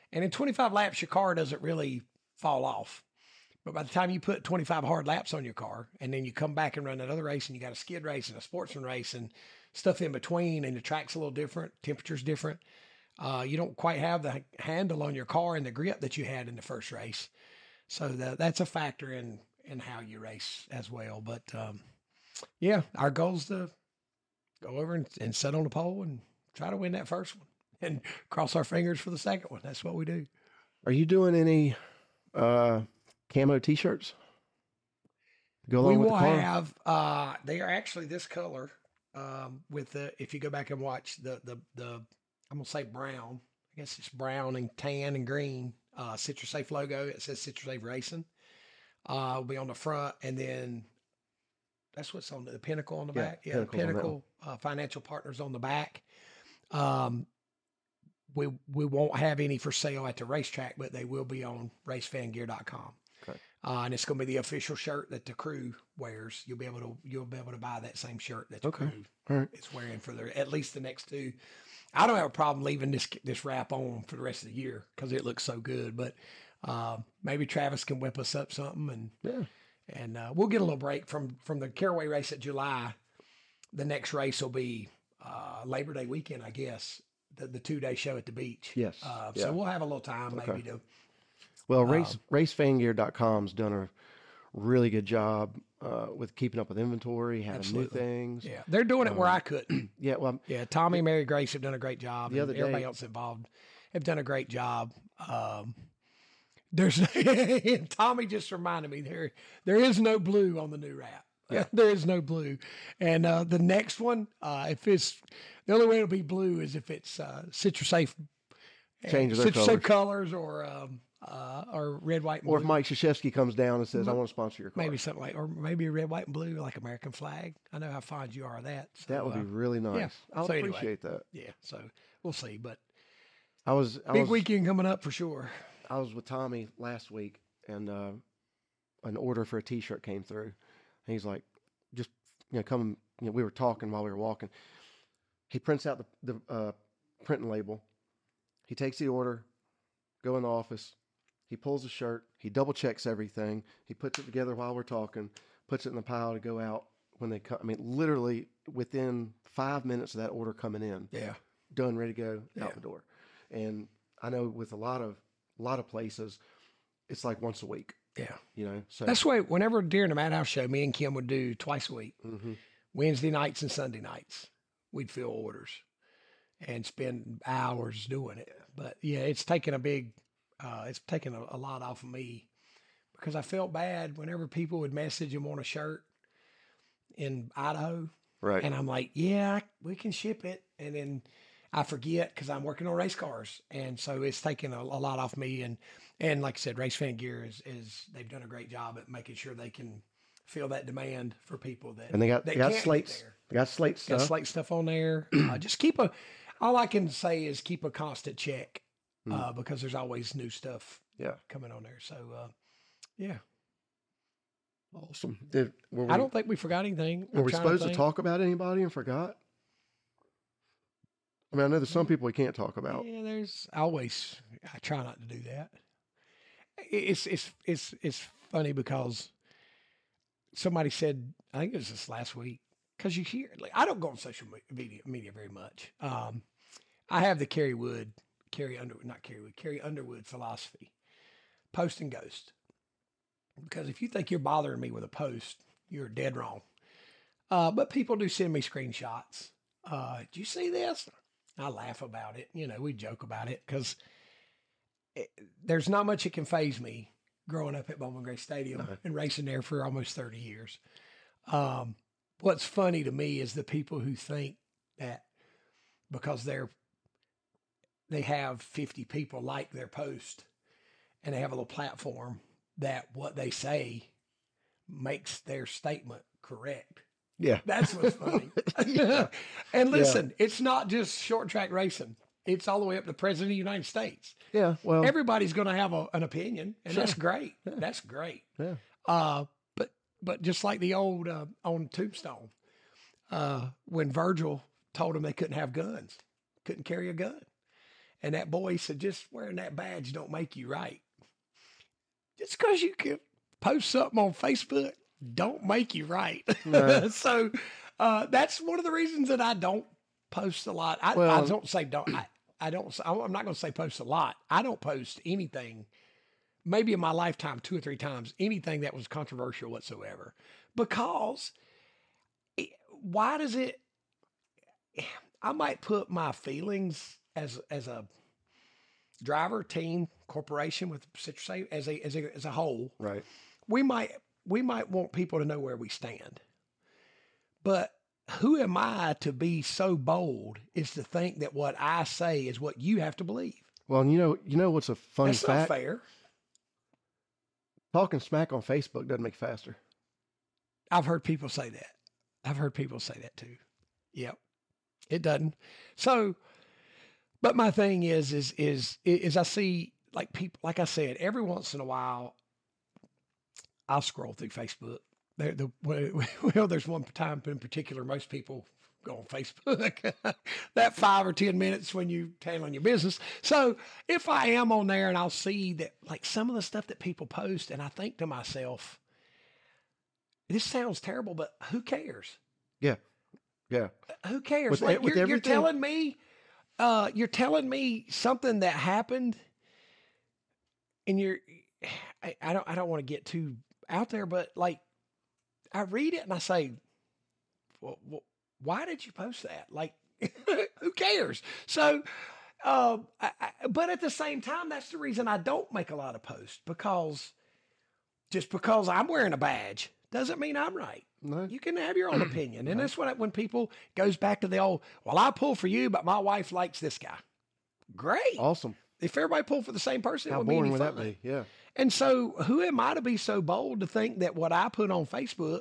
And in twenty-five laps, your car doesn't really fall off. But by the time you put twenty-five hard laps on your car, and then you come back and run another race, and you got a skid race and a sportsman race and stuff in between, and the track's a little different, temperature's different, uh, you don't quite have the handle on your car and the grip that you had in the first race. So the, that's a factor in in how you race as well. But um, yeah, our goal is to go over and, and sit on the pole and try to win that first one and cross our fingers for the second one. That's what we do. Are you doing any uh, camo T-shirts? Go along We with will the car? have, uh, they are actually this color um, with the, if you go back and watch the, the, the, I'm going to say brown, I guess it's brown and tan and green, uh, Citrus Safe logo. It says Citrus Safe Racing. Uh, will be on the front, and then that's what's on the, the Pinnacle on the Yeah, back. Yeah, Pinnacle's on that Pinnacle uh, Financial Partners on the back. Um, we we won't have any for sale at the racetrack, but they will be on race fan gear dot com. Okay. Uh, and it's going to be the official shirt that the crew wears. You'll be able to you'll be able to buy that same shirt that the Okay. crew All right. is wearing for their at least the next two. I don't have a problem leaving this this wrap on for the rest of the year because it looks so good. But uh, maybe Travis can whip us up something, and Yeah. and uh, we'll get a little break from from the Caraway race at July. The next race will be uh, Labor Day weekend, I guess. The, the two day show at the beach. Yes. Uh, Yeah. So we'll have a little time Okay. maybe to. Well, Um, race race fan gear dot com's done a really good job uh, with keeping up with inventory, having Absolutely. new things. Yeah, they're doing it where Um, I couldn't. Yeah. Well, Yeah, Tommy and Mary Grace have done a great job. The and other everybody day- else involved have done a great job. Um, there's Tommy just reminded me there there is no blue on the new wrap. Yeah. There is no blue, and uh, the next one, uh, if it's the only way it'll be blue is if it's uh, Citrus Safe, Changes their Citrus Safe colors or um, uh, or red, white, and or if blue. Mike Krzyzewski comes down and says, "I M- want to sponsor your car," Maybe something like, or maybe red, white, and blue, like American flag. I know how fond you are of that. So, that would uh, be really nice. I'll So anyway. appreciate that. yeah. So we'll see, but I was I big was weekend coming up for sure. I was with Tommy last week, and uh, an order for a T-shirt came through. And he's like, "Just you know, come." You know, we were talking while we were walking. He prints out the the uh, printing label. He takes the order, go in the office. He pulls the shirt. He double checks everything. He puts it together while we're talking. Puts it in the pile to go out when they come. I mean, literally within five minutes of that order coming in, Yeah. done, ready to go Yeah. out the door. And I know with a lot of a lot of places, it's like once a week. Yeah. You know, so That's why whenever during the Madhouse show, me and Kim would do twice a week, Mhm. Wednesday nights and Sunday nights. We'd fill orders and spend hours doing it. But yeah, it's taken a big, uh, it's taken a, a lot off of me because I felt bad whenever people would message and want a shirt in Idaho. right. And I'm like, yeah, we can ship it. And then I forget because I'm working on race cars. And so it's taken a, a lot off me. And, and like I said, Race Fan Gear is, is, they've done a great job at making sure they can fill that demand for people that, and they got that they got can't get slates. there. They got slate Got stuff. slate stuff on there. Uh, just keep a, all I can say is keep a constant check uh, because there's always new stuff Yeah. coming on there. So, uh, yeah, Awesome. Did were we, I don't think we forgot anything. were I'm we trying supposed to, think. talk about anybody and forgot? I mean, I know there's some people we can't talk about. Yeah, there's always. I try not to do that. It's it's it's it's funny because somebody said, I think it was this last week, because you hear like I don't go on social me- media media very much. Um, I have the Kerry Wood, Kerry Underwood, not Kerry Wood, Kerry Underwood philosophy, post and ghost. Because if you think you're bothering me with a post, you're dead wrong. Uh, but people do send me screenshots. Uh, did you see this? I laugh about it. You know, we joke about it because there's not much that can faze me growing up at Bowman Gray Stadium No. and racing there for almost thirty years. Um, what's funny to me is the people who think that because they're they have fifty people like their post and they have a little platform that what they say makes their statement correct. Yeah. That's what's funny. Yeah. And listen, it's not just short track racing. It's all the way up to the President of the United States. Yeah. Well, Everybody's going to have a, an opinion, and Sure. that's great. That's great. yeah. Uh, but but just like the old uh, on Tombstone, uh, when Virgil told them they couldn't have guns, couldn't carry a gun, And that boy said, just wearing that badge don't make you right. Just because you can post something on Facebook don't make you right. No. So uh, that's one of the reasons that I don't post a lot. I, Well- I don't say don't. I, I don't. I'm not going to say post a lot. I don't post anything. Maybe in my lifetime, two or three times, anything that was controversial whatsoever, because it, why does it? I might put my feelings as as a driver, team, corporation with Citrus Safe as a as a as a whole. Right. We might we might want people to know where we stand, but who am I to be so bold is to think that what I say is what you have to believe? Well, and you know, you know what's a funny That's fact? not fair. Talking smack on Facebook doesn't make it faster. I've heard people say that. I've heard people say that too. Yep. It doesn't. So, but my thing is, is, is, is I see like people, like I said, every once in a while, I'll scroll through Facebook. There, the, well, there's one time in particular, most people go on Facebook, that five or ten minutes when you handling your business. So if I am on there and I'll see that like some of the stuff that people post, and I think to myself, this sounds terrible, but who cares? Yeah. Yeah. Who cares? With, Like, with you're, you're everything- telling me, uh, you're telling me something that happened, and you're, I, I don't, I don't want to get too out there, but like, I read it and I say, well, well why did you post that? Like, who cares? So, um, I, I, but at the same time, that's the reason I don't make a lot of posts, because just because I'm wearing a badge doesn't mean I'm right. No. You can have your own opinion. And that's what I, when people goes back to the old, well, I pull for you, but my wife likes this guy. Great. Awesome. If everybody pulled for the same person, How it would be any boring would that fun. be? Yeah. And so who am I to be so bold to think that what I put on Facebook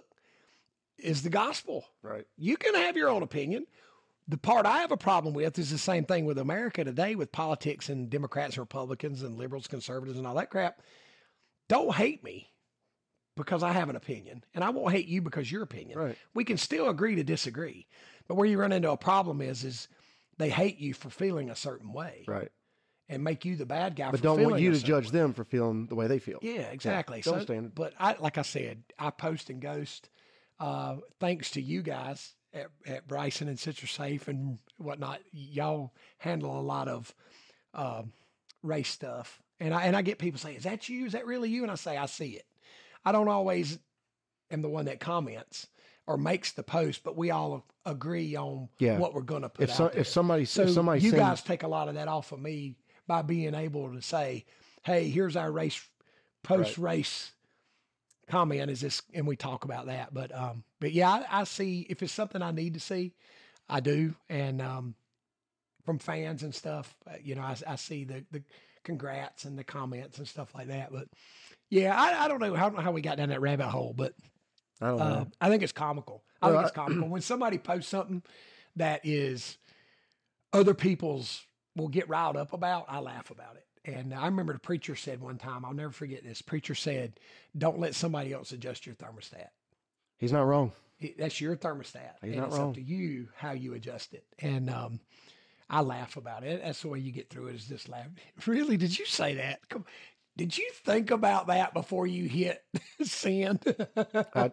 is the gospel? Right. You can have your own opinion. The part I have a problem with is the same thing with America today, with politics and Democrats and Republicans and liberals, conservatives and all that crap. Don't hate me because I have an opinion, and I won't hate you because your opinion. Right. We can still agree to disagree. But where you run into a problem is, is they hate you for feeling a certain way. Right. And make you the bad guy But for don't feeling want you a to certain judge way. them for feeling the way they feel. Yeah, exactly. double So, standard. but I, like I said, I post and ghost, uh, thanks to you guys at, at Bryson and Citrus Safe and whatnot. Y'all handle a lot of, um, race stuff. And I, and I get people saying, is that you? Is that really you? And I say, I see it. I don't always am the one that comments or makes the post, but we all agree on Yeah. what we're going to put If out so, there. if somebody So if somebody you sends, guys take a lot of that off of me by being able to say, hey, here's our race, post race comment is this, and we talk about that. But, um, but yeah, I, I see if it's something I need to see, I do. And, um, from fans and stuff, uh, you know, I, I see the, the congrats and the comments and stuff like that. But yeah, I, I don't know. I don't know how we got down that rabbit hole, but, I don't know. uh, I think it's comical. I Well, think it's comical when somebody posts something that is other people's will get riled up about. I laugh about it. And I remember the preacher said one time, I'll never forget this. Preacher said, don't let somebody else adjust your thermostat. He's not wrong. It- that's your thermostat. He's and not it's wrong. up to you how you adjust it. And, um, I laugh about it. That's the way you get through it, is just laugh. Really? Did you say that? Come, did you think about that before you hit send? I,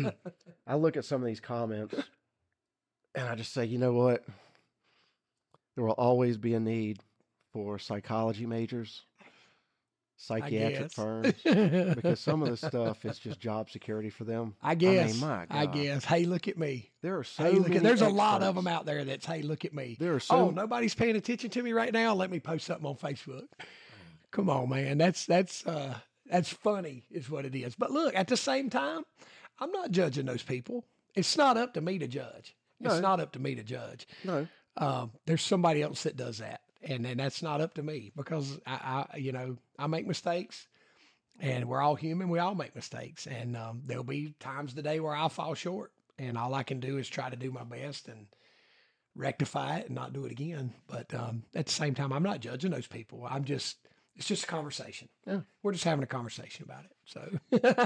I look at some of these comments and I just say, you know what? There will always be a need for psychology majors, psychiatric guess. firms, because some of this stuff is just job security for them. I guess. mean, my I God. guess. Hey, look at me. There are so Hey, look many at, there's a lot of experts. them out there that's, hey, look at me. There are so Oh, nobody's paying attention to me right now. Let me post something on Facebook. Come on, man. That's, that's, uh, that's funny is what it is. But look, at the same time, I'm not judging those people. It's not up to me to judge. It's No. not up to me to judge. no. Um, there's somebody else that does that. And and that's not up to me, because I, I, you know, I make mistakes, and we're all human. We all make mistakes. And, um, there'll be times today where I'll fall short, and all I can do is try to do my best and rectify it and not do it again. But, um, at the same time, I'm not judging those people. I'm just, it's just a conversation. Yeah. We're just having a conversation about it. So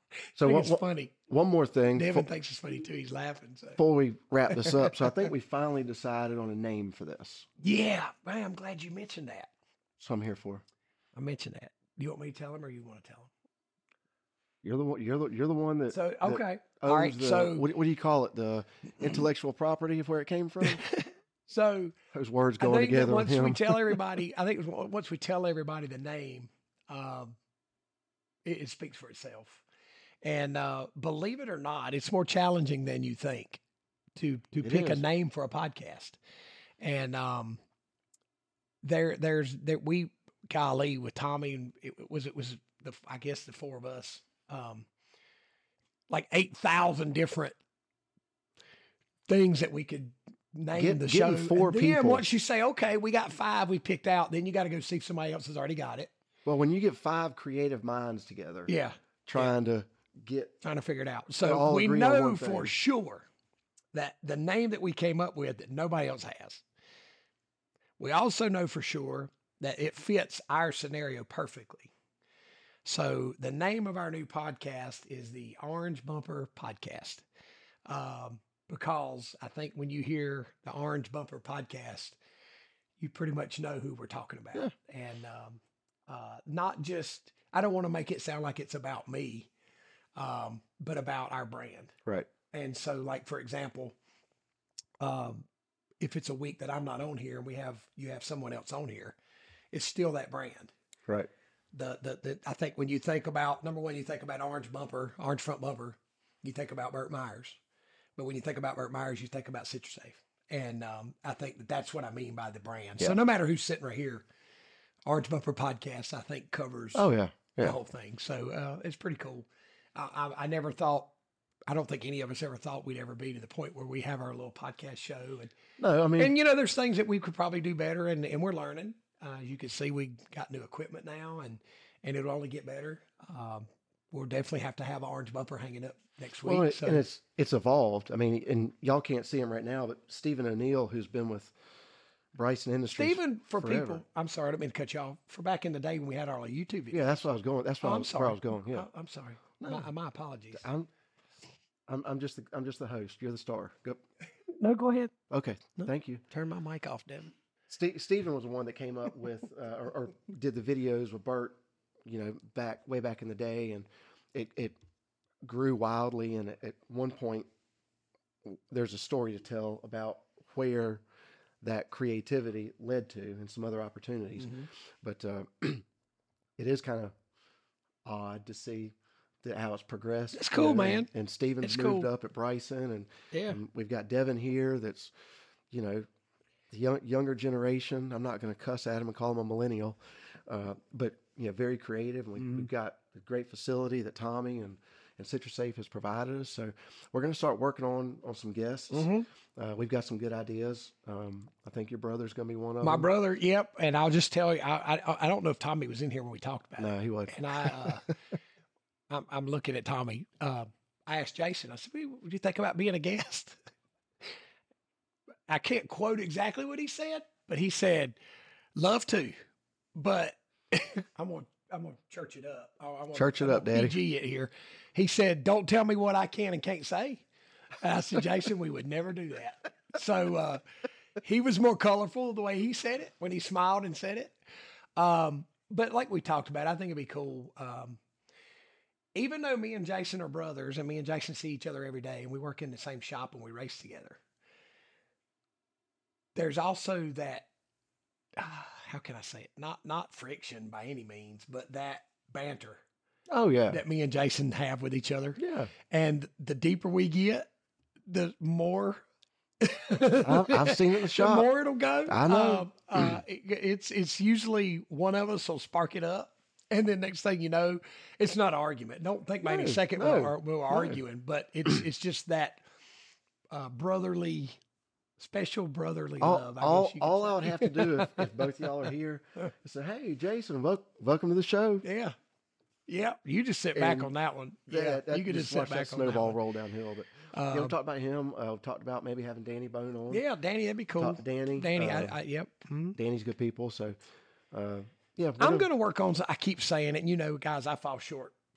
So I think one, it's one- funny. one more thing Devin fo- thinks it's funny too. He's laughing. So. before we wrap this up. So I think we finally decided on a name for this. Yeah, man, I'm glad you mentioned that. So I'm here for. I mentioned that. You want me to tell him, or you want to tell him? You're the one. You're the you're the one that. So that okay, owns all right. the- so what, what do you call it? The intellectual property of where it came from. so Those words I going think that together. with once we him. tell everybody, I think it was once we tell everybody the name, um, it, it speaks for itself. And uh, believe it or not, it's more challenging than you think to to It pick is. a name for a podcast. And um, there there's there we golly with Tommy and it was it was the I guess the four of us um, like eight thousand different things that we could name Get- the getting show. four And then people. once you say, okay, we got five we picked out, then you got to go see if somebody else has already got it. Well, when you get five creative minds together, Yeah, trying to get trying to figure it out. all So we agree on know one for thing. sure that the name that we came up with that nobody else has. We also know for sure that it fits our scenario perfectly. So the name of our new podcast is the Orange Bumper Podcast. Um, because I think when you hear the Orange Bumper Podcast, you pretty much know who we're talking about. Yeah. And um, uh, not just, I don't want to make it sound like it's about me, um, but about our brand. right. And so, like, for example, um, if it's a week that I'm not on here and we have, you have someone else on here, it's still that brand. Right. The, the, the, I think when you think about, number one, you think about Orange Bumper, Orange Front Bumper, you think about Burt Myers. But when you think about Burt Myers, you think about CitraSafe. And um, I think that that's what I mean by the brand. So Yeah. no matter who's sitting right here, Orange Bumper Podcast, I think covers Oh yeah. the Yeah. whole thing. So uh, it's pretty cool. I, I, I never thought, I don't think any of us ever thought we'd ever be to the point where we have our little podcast show. And, No, I mean, and you know, there's things that we could probably do better, and, and we're learning. Uh, you can see we got new equipment now, and, and it'll only get better. Um, we'll definitely have to have an Orange Bumper hanging up next week. well, it- so and it's it's evolved. I mean, and y'all can't see him right now, but Stephen O'Neill, who's been with Bryson Industries. Stephen, for forever. people, I'm sorry, I didn't mean to cut you off. For back in the day when we had our YouTube videos. Yeah, that's what I was going. That's what Oh, I I'm was, sorry. where I was going. Yeah. I, I'm sorry. No. My, my apologies. I'm, I'm, I'm just, the, I'm just the host. You're the star. Go. No, go ahead. Okay. No. Thank you. Turn my mic off, Devin. Ste Stephen was the one that came up with, uh, or, or did the videos with Bert, you know, back way back in the day, and it it grew wildly. And at, at one point, there's a story to tell about where that creativity led to and some other opportunities. Mhm. But uh, it is kind of odd to see that how it's progressed. It's you cool, know, man. And, and Stephen's It's moved cool. up at Bryson, and, Yeah. and we've got Devin here. That's, you know, the young, younger generation. I'm not going to cuss at him and call him a millennial, uh, but you know, very creative. And we, Mhm. we've got a great facility that Tommy and and CitraSafe has provided us. So we're going to start working on on some guests. Mhm. Uh, we've got some good ideas. Um, I think your brother's going to be one of My them. brother, yep. And I'll just tell you, I, I I don't know if Tommy was in here when we talked about it. No, he wasn't. And I, uh, I'm, I'm looking at Tommy. Uh, I asked Jason, I said, "What would you think about being a guest?" I can't quote exactly what he said, but he said, "Love to, but I'm gonna I'm gonna church it up. I- I'm gonna, Church it I'm up, gonna Daddy." P G it here." He said, "Don't tell me what I can and can't say." And I said, "Jason, we would never do that." So uh, he was more colorful the way he said it when he smiled and said it. Um, but like we talked about, I think it'd be cool. Um, even though me and Jason are brothers and me and Jason see each other every day and we work in the same shop and we race together, there's also that, uh, how can I say it? Not, not friction by any means, but that banter Oh yeah, that me and Jason have with each other. yeah. And the deeper we get, the more I've, I've seen it in the the shop. more it'll go. I know. Um, uh, it, it's it's usually one of us will spark it up, and then next thing you know, it's not an argument. Don't think by any No, second no, we're, ar- we're arguing, but it's it's just that uh, brotherly, special brotherly all, love. I all, guess you could all I say. would have to do if, if both y'all are here is say, "Hey, Jason, wel- welcome to the show." yeah, yeah. You just sit back And on that one. Yeah, That- that- you could just, watch sit back that on that snowball one. roll downhill. But Um, you know, talked about him. Uh, talked about maybe having Danny Bone on. yeah, Danny, that'd be cool. Talk to Danny. Danny, uh, I, I, yep. mhm. Danny's good people. So, uh, yeah, we're I'm gonna- going to work on. I keep saying it. And you know, guys, I fall short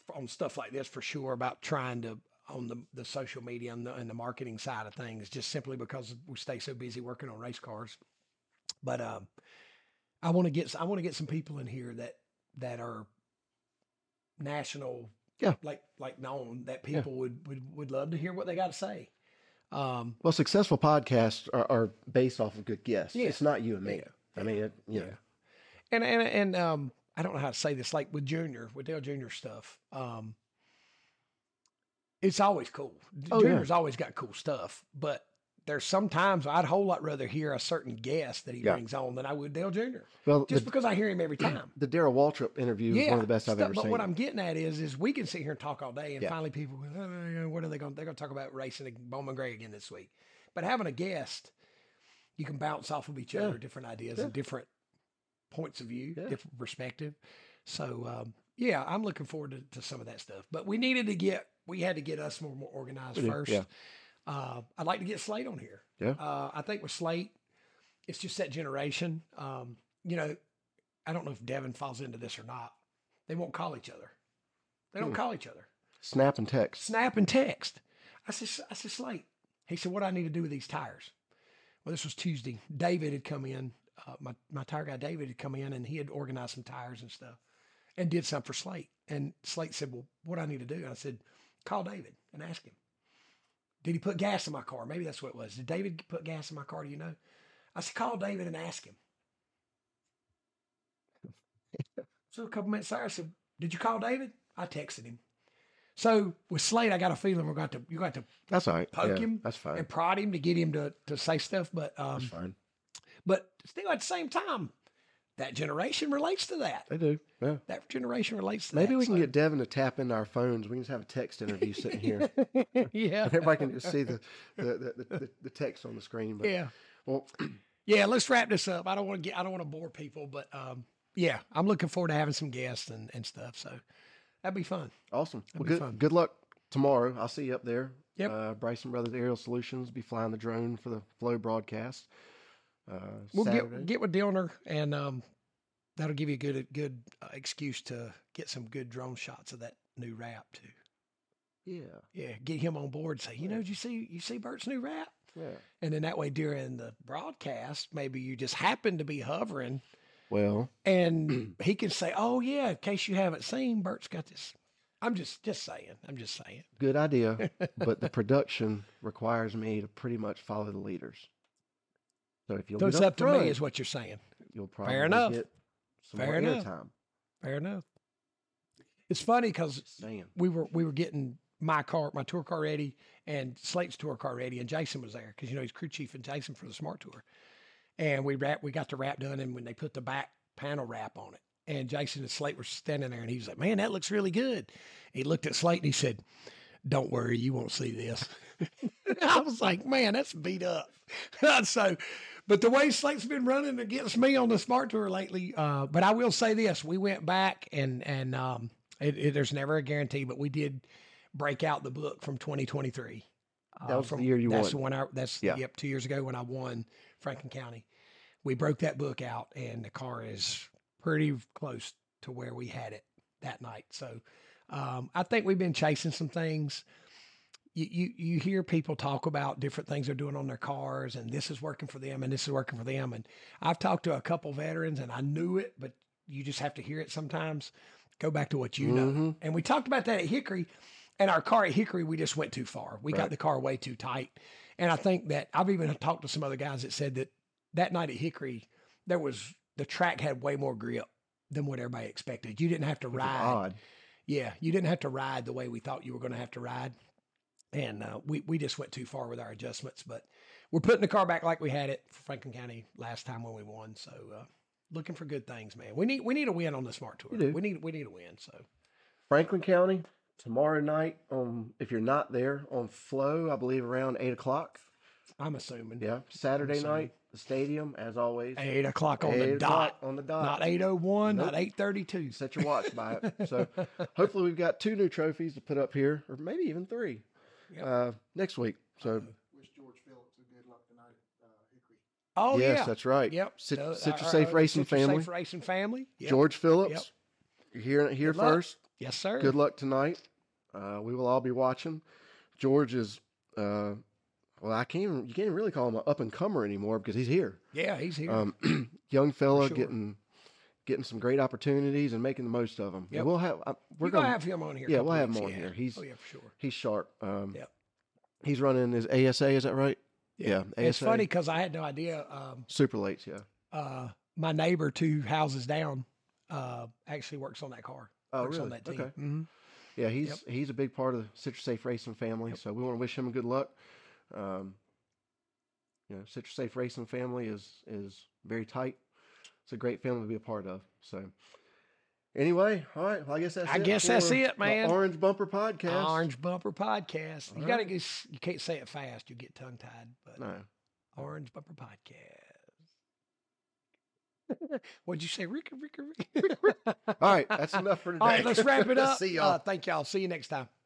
on stuff like this for sure about trying to on the, the social media and the, and the marketing side of things, just simply because we stay so busy working on race cars. But um, I want to get I want to get some people in here that that are national, Yeah. like like known, that people would, would would love to hear what they got to say. Um, Well, successful podcasts are, are based off of good guests. Yeah. It's not you and me. Yeah. I mean, it, you know. and and and um, I don't know how to say this. Like with Junior, with Dale Junior stuff, um, it's always cool. Oh, yeah. Junior's always got cool stuff, but there's sometimes I'd a whole lot rather hear a certain guest that he Yeah. brings on than I would Dale Junior Well, Just the, because I hear him every time. the Darrell Waltrip interview is one of the best I've stuff- ever but seen. what I'm getting at is, is we can sit here and talk all day, and Yeah. finally people go, oh, what are they going? They're going to talk about racing Bowman Gray again this week. But having a guest, you can bounce off of each Yeah. other, different ideas Yeah. and different points of view, Yeah. different perspective. So um, yeah, I'm looking forward to, to some of that stuff. But we needed to get, we had to get us more more organized We do, first. yeah. Uh, I'd like to get Slate on here. Yeah. Uh, I think with Slate, it's just that generation. Um, you know, I don't know if Devin falls into this or not. They won't call each other. They don't Hmm. call each other. Snap and text. Snap and text. I said, I said, Slate. He said, what do I need to do with these tires? Well, this was Tuesday. David had come in. Uh, my, my tire guy, David, had come in, and he had organized some tires and stuff and did some for Slate. And Slate said, well, what do I need to do? And I said, call David and ask him. Did he put gas in my car? Maybe that's what it was. Did David put gas in my car? Do you know? I said, call David and ask him. So a couple minutes later, I said, did you call David? I texted him. So with Slate, I got a feeling we're going to, you got to That's all right. poke Yeah, him That's fine. and prod him to get him to, to say stuff. But, um, That's fine. but still at the same time, that generation relates to that. They do. Yeah. That generation relates to Maybe that. we can So- get Devin to tap into our phones. We can just have a text interview sitting here. yeah. And everybody can just see the the, the, the, the text on the screen. But, Yeah. Well, Yeah. Let's wrap this up. I don't want to get, I don't want to bore people, but, um, yeah, I'm looking forward to having some guests and, and stuff. So that'd be fun. awesome. Well, be good, fun. good luck tomorrow. I'll see you up there. Yep. Uh, Bryson Brothers Aerial Solutions be flying the drone for the Flow broadcast. Uh, We'll Saturday. get, get with Dillner, and, um, that'll give you a good, good uh, excuse to get some good drone shots of that new wrap too. Yeah. Yeah. Get him on board. Say, you know, did you see, you see Bert's new wrap? Yeah. And then that way during the broadcast, maybe you just happen to be hovering Well, and he can say, oh yeah, in case you haven't seen, Bert's got this. I'm just, just saying, I'm just saying. good idea. But the production requires me to pretty much follow the leaders. So if you'll So get it's up to front, me is what you're saying. you'll probably enough. get some Fair more enough. airtime. Fair enough. It's funny because Just saying. we were, we were getting my car, my tour car ready and Slate's tour car ready. And Jason was there because, you know, he's crew chief and Jason for the Smart Tour. And we wrap, we got the wrap done. And when they put the back panel wrap on it, and Jason and Slate were standing there, and he was like, man, that looks really good. He looked at Slate and he said, don't worry, you won't see this. I was like, man, that's beat up. So, but the way Slate's been running against me on the Smart Tour lately, uh, but I will say this, we went back and, and, um, it, it, there's never a guarantee, but we did break out the book from twenty twenty-three. That Uh, was the from, year you that's won. the one I, that's, Yeah. yep, two years ago when I won Franklin County. We broke that book out, and the car is pretty close to where we had it that night. So um, I think we've been chasing some things. You, you you hear people talk about different things they're doing on their cars, and this is working for them, and this is working for them. And I've talked to a couple veterans, and I knew it, but you just have to hear it sometimes. Go back to what you know. Mhm. And we talked about that at Hickory, and our car at Hickory, we just went too far. We got Right. the car way too tight. And I think that I've even talked to some other guys that said that that night at Hickory, there was the track had way more grip than what everybody expected. You didn't have to Which is ride. odd. Yeah, you didn't have to ride the way we thought you were going to have to ride. And uh, we, we just went too far with our adjustments. But we're putting the car back like we had it for Franklin County last time when we won. So uh, looking for good things, man. We need we need a win on the Smart Tour. We do. We need we need a win. So Franklin County tomorrow night. Um, if you're not there on Flow, I believe around eight o'clock. I'm assuming. Yeah, Saturday assuming. night, the stadium as always. Eight o'clock on Eight the o'clock dot. on the dot. Not eight oh one, Nope. not eight thirty-two. Set your watch by it. So hopefully we've got two new trophies to put up here, or maybe even three Yep. uh, next week. So Wish George Phillips a good luck tonight at uh, Hickory. Oh, yes, yeah. that's right. Yep. Sit, Uh, Citrus our- Safe our Racing Citrus family. Safe Racing family. Yep. George Phillips. Yep. You're hearing it here Good luck. first. Yes, sir. Good luck tonight. Uh, we will all be watching. George is, uh, well, I can't even, you can't even really call him an up and comer anymore because he's here. Yeah, he's here. Um, young fella sure. getting getting some great opportunities and making the most of them. Yep. And we'll have uh, we're We're gonna, gonna have him on here. a yeah, couple we'll have weeks, him on yeah. here. He's oh yeah, for sure. he's sharp. Um, Yep. He's running his A S A. Is that right? Yeah. It's A S A. funny because I had no idea. Um, Super lates. Yeah. uh, my neighbor two houses down uh, actually works on that car. Oh, works really? on that team. Okay. Mhm. Yeah, he's Yep. he's a big part of the Citrus Safe Racing family. Yep. So we want to wish him good luck. Um, you know, Citrus Safe Racing family is is very tight. It's a great family to be a part of. So anyway, all right. Well, I guess that's I it guess that's for it, the man. Orange Bumper Podcast. Orange Bumper Podcast. You All gotta right. get, you can't say it fast. You get tongue tied. But No. Orange Bumper Podcast. What'd you say, Ricky? Ricky? Ricky? All right, that's enough for today. All right, let's wrap it up. See y'all. Uh, thank y'all. See you next time.